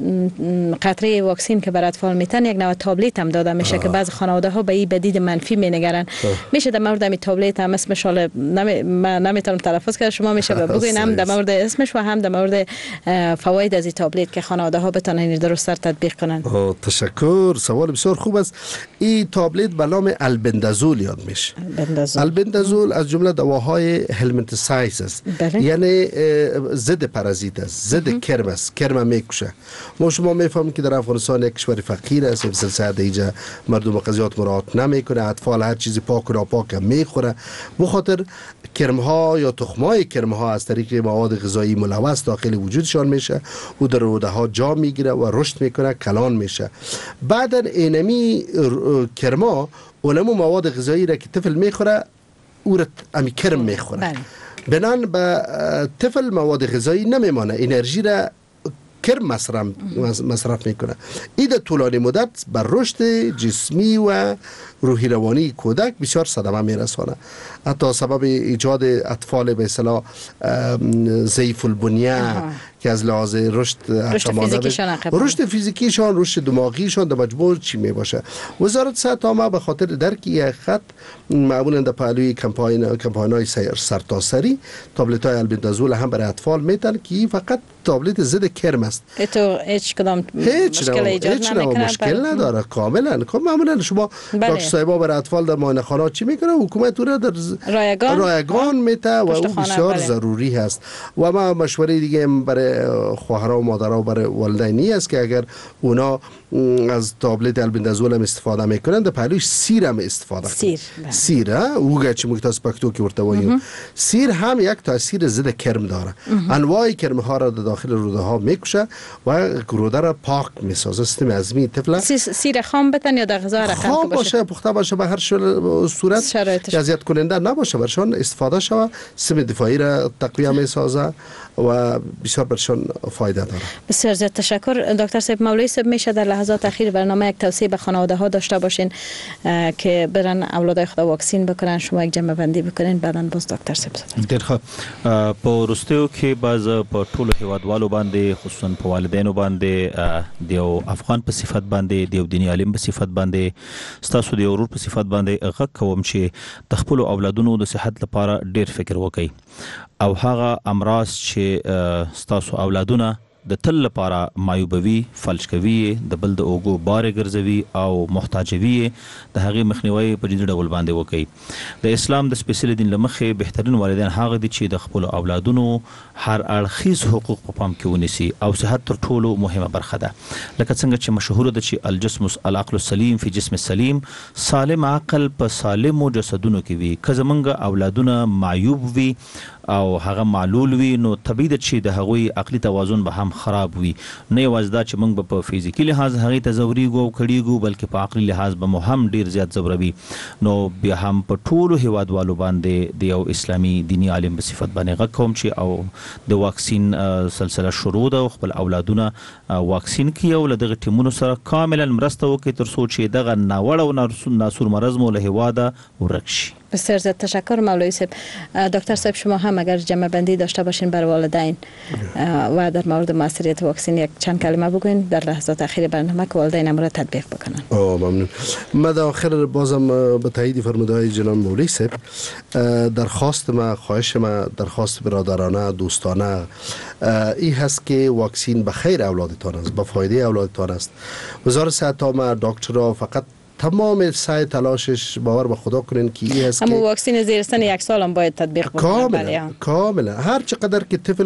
قطره واکسین که برای اطفال میتن یک نوع تابلت هم داده میشه که بعضی خانواده ها به این بدید منفی مینگرن میشه در مورد می تابلت هم اسمش حالا نمی من نمیتونم تلفظ کنم شما میشه بگین هم در مورد اسمش و هم در مورد فواید از این تابلت که خانواده ها بتونن درست تر تطبیق کنن. تشکر سوال بسیار خوب است. این تابلت به نام البندازول یاد میشه. البندازول البندازول از جمله دواهای هلمنتسایز است یعنی ضد پارازیت است ضد کرم است کرم میکشه. ما شما میفهمیم که در افغانستان یک کشور فقیر است سلسله اینجا مردم قضیات مراعات نمیکنه اطفال هر چیزی پاک و ناپاک میخورن میکنه. بخاطر کرمها یا تخمای کرمها از طریق مواد غذایی ملوث داخل وجودشان میشه و در روده ها جا میگیره و رشد میکنه، کلان میشه. بعدا اینمی کرما اونمو مواد غذایی را که طفل میخوره او را امی کرم میخوره. بنان به طفل مواد غذایی نمیمانه، انرژی را کرم مصرف مصرف میکنه. این در طولانی مدت بر رشد جسمی و روحی روانی کودک بسیار صدمه میرسانه. حتی سبب ایجاد اطفال به اصطلاح ضعیف البنیه که از لحاظ رشد رشد فیزیکیشان رشد فیزیکیشان رشد دماغیشان در مجموع چی می باشه. وزارت صحت عامه به خاطر درک یک خط معمولا در پهلوی کمپاین کمپاین‌های سرتاسری تابلت های البندازول هم برای اطفال میتن که فقط تابلت ضد کرم است. تو هیچ کدام مشکل ایجاد نمیکنه؟ مشکل نداره کاملا. معمولا شما دکتر صاحبا برای اطفال در معاینه خانه چی میکنه؟ حکومت اون در رایگان رایگان میته و اون بسیار بله. ضروری هست. و ما مشوره دیگه برای خواهرها و مادرها و برای والدینی است که اگر اونا از تابلت البندازول هم استفاده میکنن در پهلوش سیر هم استفاده سیر بله. سیر اوگه چی مکتاس پکتو که ورتواییم سیر هم یک تاثیر ضد کرم داره. انواع کرم ها را در داخل روده ها میکشه و روده را پاک میسازه. سیستم هضمی طفل سیر خام بتن یا در غذا رقم خام باشه پخته باشه به هر صورت اذیت کننده نباشه برشان استفاده شود. سیستم دفاعی را تقویت میسازه و بسیار برشان فایده داره. بسیار زیاد تشکر دکتر صاحب. مولوی صاحب میشه در لحظات اخیر برنامه یک توصیه به خانواده ها داشته باشین که برن اولادای خود واکسین بکنن، شما یک جمع بندی بکنین بعداً باز دکتر صاحب ډیر ښه. په وروستیو کې باز په ټولو هیوادوالو باندې خصوصا په والدینو باندې د یو افغان په صفت باندې د یو دیني عالم په صفت باندې ستاسو د یو ورور په صفت باندې غږ کوم چې د خپل اولادونو د صحت لپاره ډیر فکر وکړي او هغه امراض چې ستاسو اولادونه د تل لپاره مایوبوي فلج کوي د بل د اوګو بار ګرځوي او محتاجوي د هغې مخنیوي په جدي ډول باندې وکړي. د اسلام د سپیشل دین لمخې بهترین والدین هغه دي چې د خپل اولادونو هر اړخیز حقوق په پام کې ونیسي او صحت تر ټولو مهمه برخه ده. لکه څنګه چې مشهور ده چې الجسم العقل السلیم فی جسم السلیم، سالم عقل په سالمو جسدونو کې وي. که زمونږ اولادونه معیوب وي او هغه معلول وي نو طبیعي ده چې د هغوی عقلي توازن به هم خراب وي. نه یوازې دا چې موږ په فزیکي لحاظ هغې ته ځوریږو او کړیږو بلکې په عقلي لحاظ به مو هم ډیر زیات ځوروي. نو بیا هم په ټولو هیوادوالو باندې د یو اسلامي دیني عالم په صفت باندې غږ کوم چې او د واکسین سلسله شروع ده او خپل اولادونه واکسین کړي او له دغه ټیمونو سره کاملا مرسته وکړي تر څو چې دغه ناوړه او ناسور مرض مو له هیواده ورک شي. بسیار زیاد تشکر مولوی صاحب. دکتر صاحب شما هم اگر جمع بندی داشته باشین بر والدین و در مورد موثریت واکسین یک چند کلمه بگوین در لحظات اخیر برنامه که والدین هم را تطبیق بکنن. آه ممنون. من در آخر بازم به تایید فرمودهای جناب مولوی صاحب درخواست ما خواهش ما درخواست برادرانه دوستانه این هست که واکسین به خیر اولادتان است، به فایده اولادتان است. وزارت صحت عامه دکترها فقط تمام سعی تلاشش باور به خدا کنین که این هست که اما واکسین زیر سن یک سال هم باید تطبیق بکنه. کاملا کاملا هر چقدر که طفل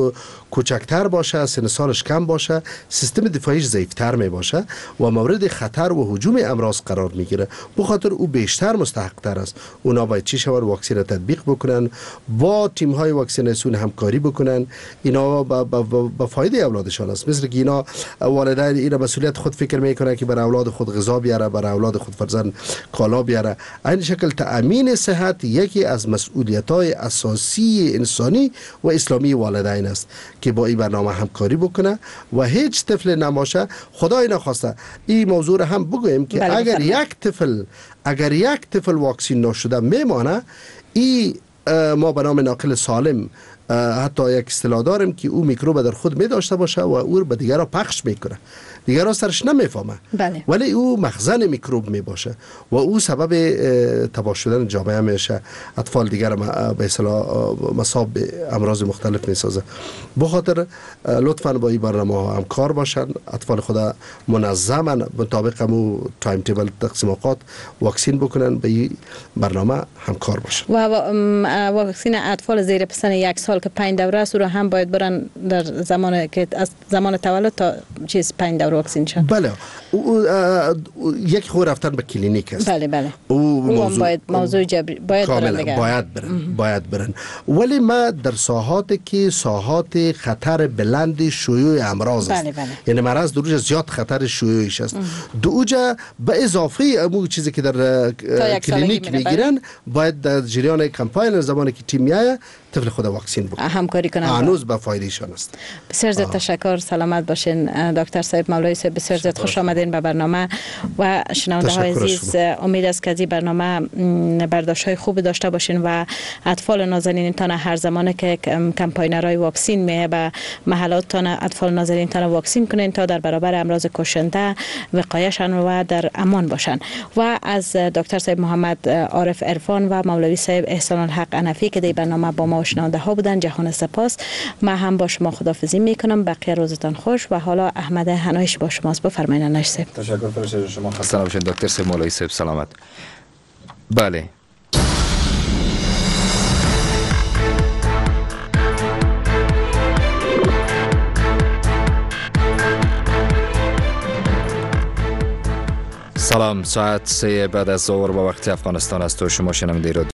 کوچکتر باشه سن سالش کم باشه سیستم دفاعیش ضعیفتر می باشه و مورد خطر و هجوم امراض قرار میگیره. به خاطر او بیشتر مستحق تر است. اونا باید چی شود واکسین را تطبیق بکنن، با تیم های واکسیناسیون همکاری بکنن. اینا با فایده اولادشان است. مثل که اینا والدین اینا مسئولیت خود فکر میکنن که بر اولاد خود غذا بیاره، بر اولاد خود فرزند کالا بیاره. این شکل تأمین صحت یکی از مسئولیت‌های اساسی انسانی و اسلامی والدین است که با این برنامه همکاری بکنه و هیچ طفل نباشه. خدای نخواسته این موضوع را هم بگویم که بله اگر یک طفل اگر یک طفل واکسین نشده میمانه، این ما به نام ناقل سالم حتی یک اصطلاح داریم که او میکروب در خود می داشته باشه و او به دیگران پخش میکنه، دیگران سرش نمیفهمه بله. ولی او مخزن میکروب می باشه و او سبب تباه شدن جامعه میشه، اطفال دیگر به اصطلاح مصاب امراض مختلف میسازه. بخاطر لطفاً با این برنامه همکار باشن، اطفال خدا منظما مطابق مو تایم تیبل تقسیم اوقات واکسین بکنن، به این برنامه همکار باشن. و واکسین اطفال زیر سن یک سال که پنج دوره است رو هم باید برن در زمان که از زمان تولد تا چیز پنج دوره واکسین شن. بله یک خور رفتن به کلینیک است. بله بله. او موضوع باید موضوع جبری باید برن دیگه. باید برن باید برن. ولی ما در ساحاتی که ساحات خطر بلند شیوع امراض است. بله بله. یعنی مرض دروج زیاد خطر شیوعش است. دوجا به اضافه امو چیزی که در کلینیک میگیرن باید در جریان کمپاین زمانی که تیم میایه طفل خود واکسین بکنه. همکاری کنن. هنوز به فایدهشان است. بسیار زیاد تشکر. سلامت باشین دکتر صاحب مولوی صاحب. بسیار زیاد خوش آمدین به برنامه و شنونده های عزیز. امید است که از این برنامه برداشت های خوب داشته باشین و اطفال نازنین تان هر زمانی که کمپاینرای واکسین میه به محلات تان اطفال نازنین تان واکسین کنین تا در برابر امراض کشنده وقایهشان و در امان باشن. و از دکتر صاحب محمد عارف عرفان و مولوی صاحب احسان الحق حنفی که در برنامه با ما شنونده ها بودن جهان سپاس. من هم با شما خداحافظی میکنم. بقیه روزتان خوش. و حالا احمد هنایش با شماست. بفرمایید هنایش صاحب. تشکر فرشته شما. خسته نباشید دکتر صاحب مولوی صاحب. سلامت. بله. سلام. ساعت سه بعد از ظهر با وقت افغانستان است و شما شنونده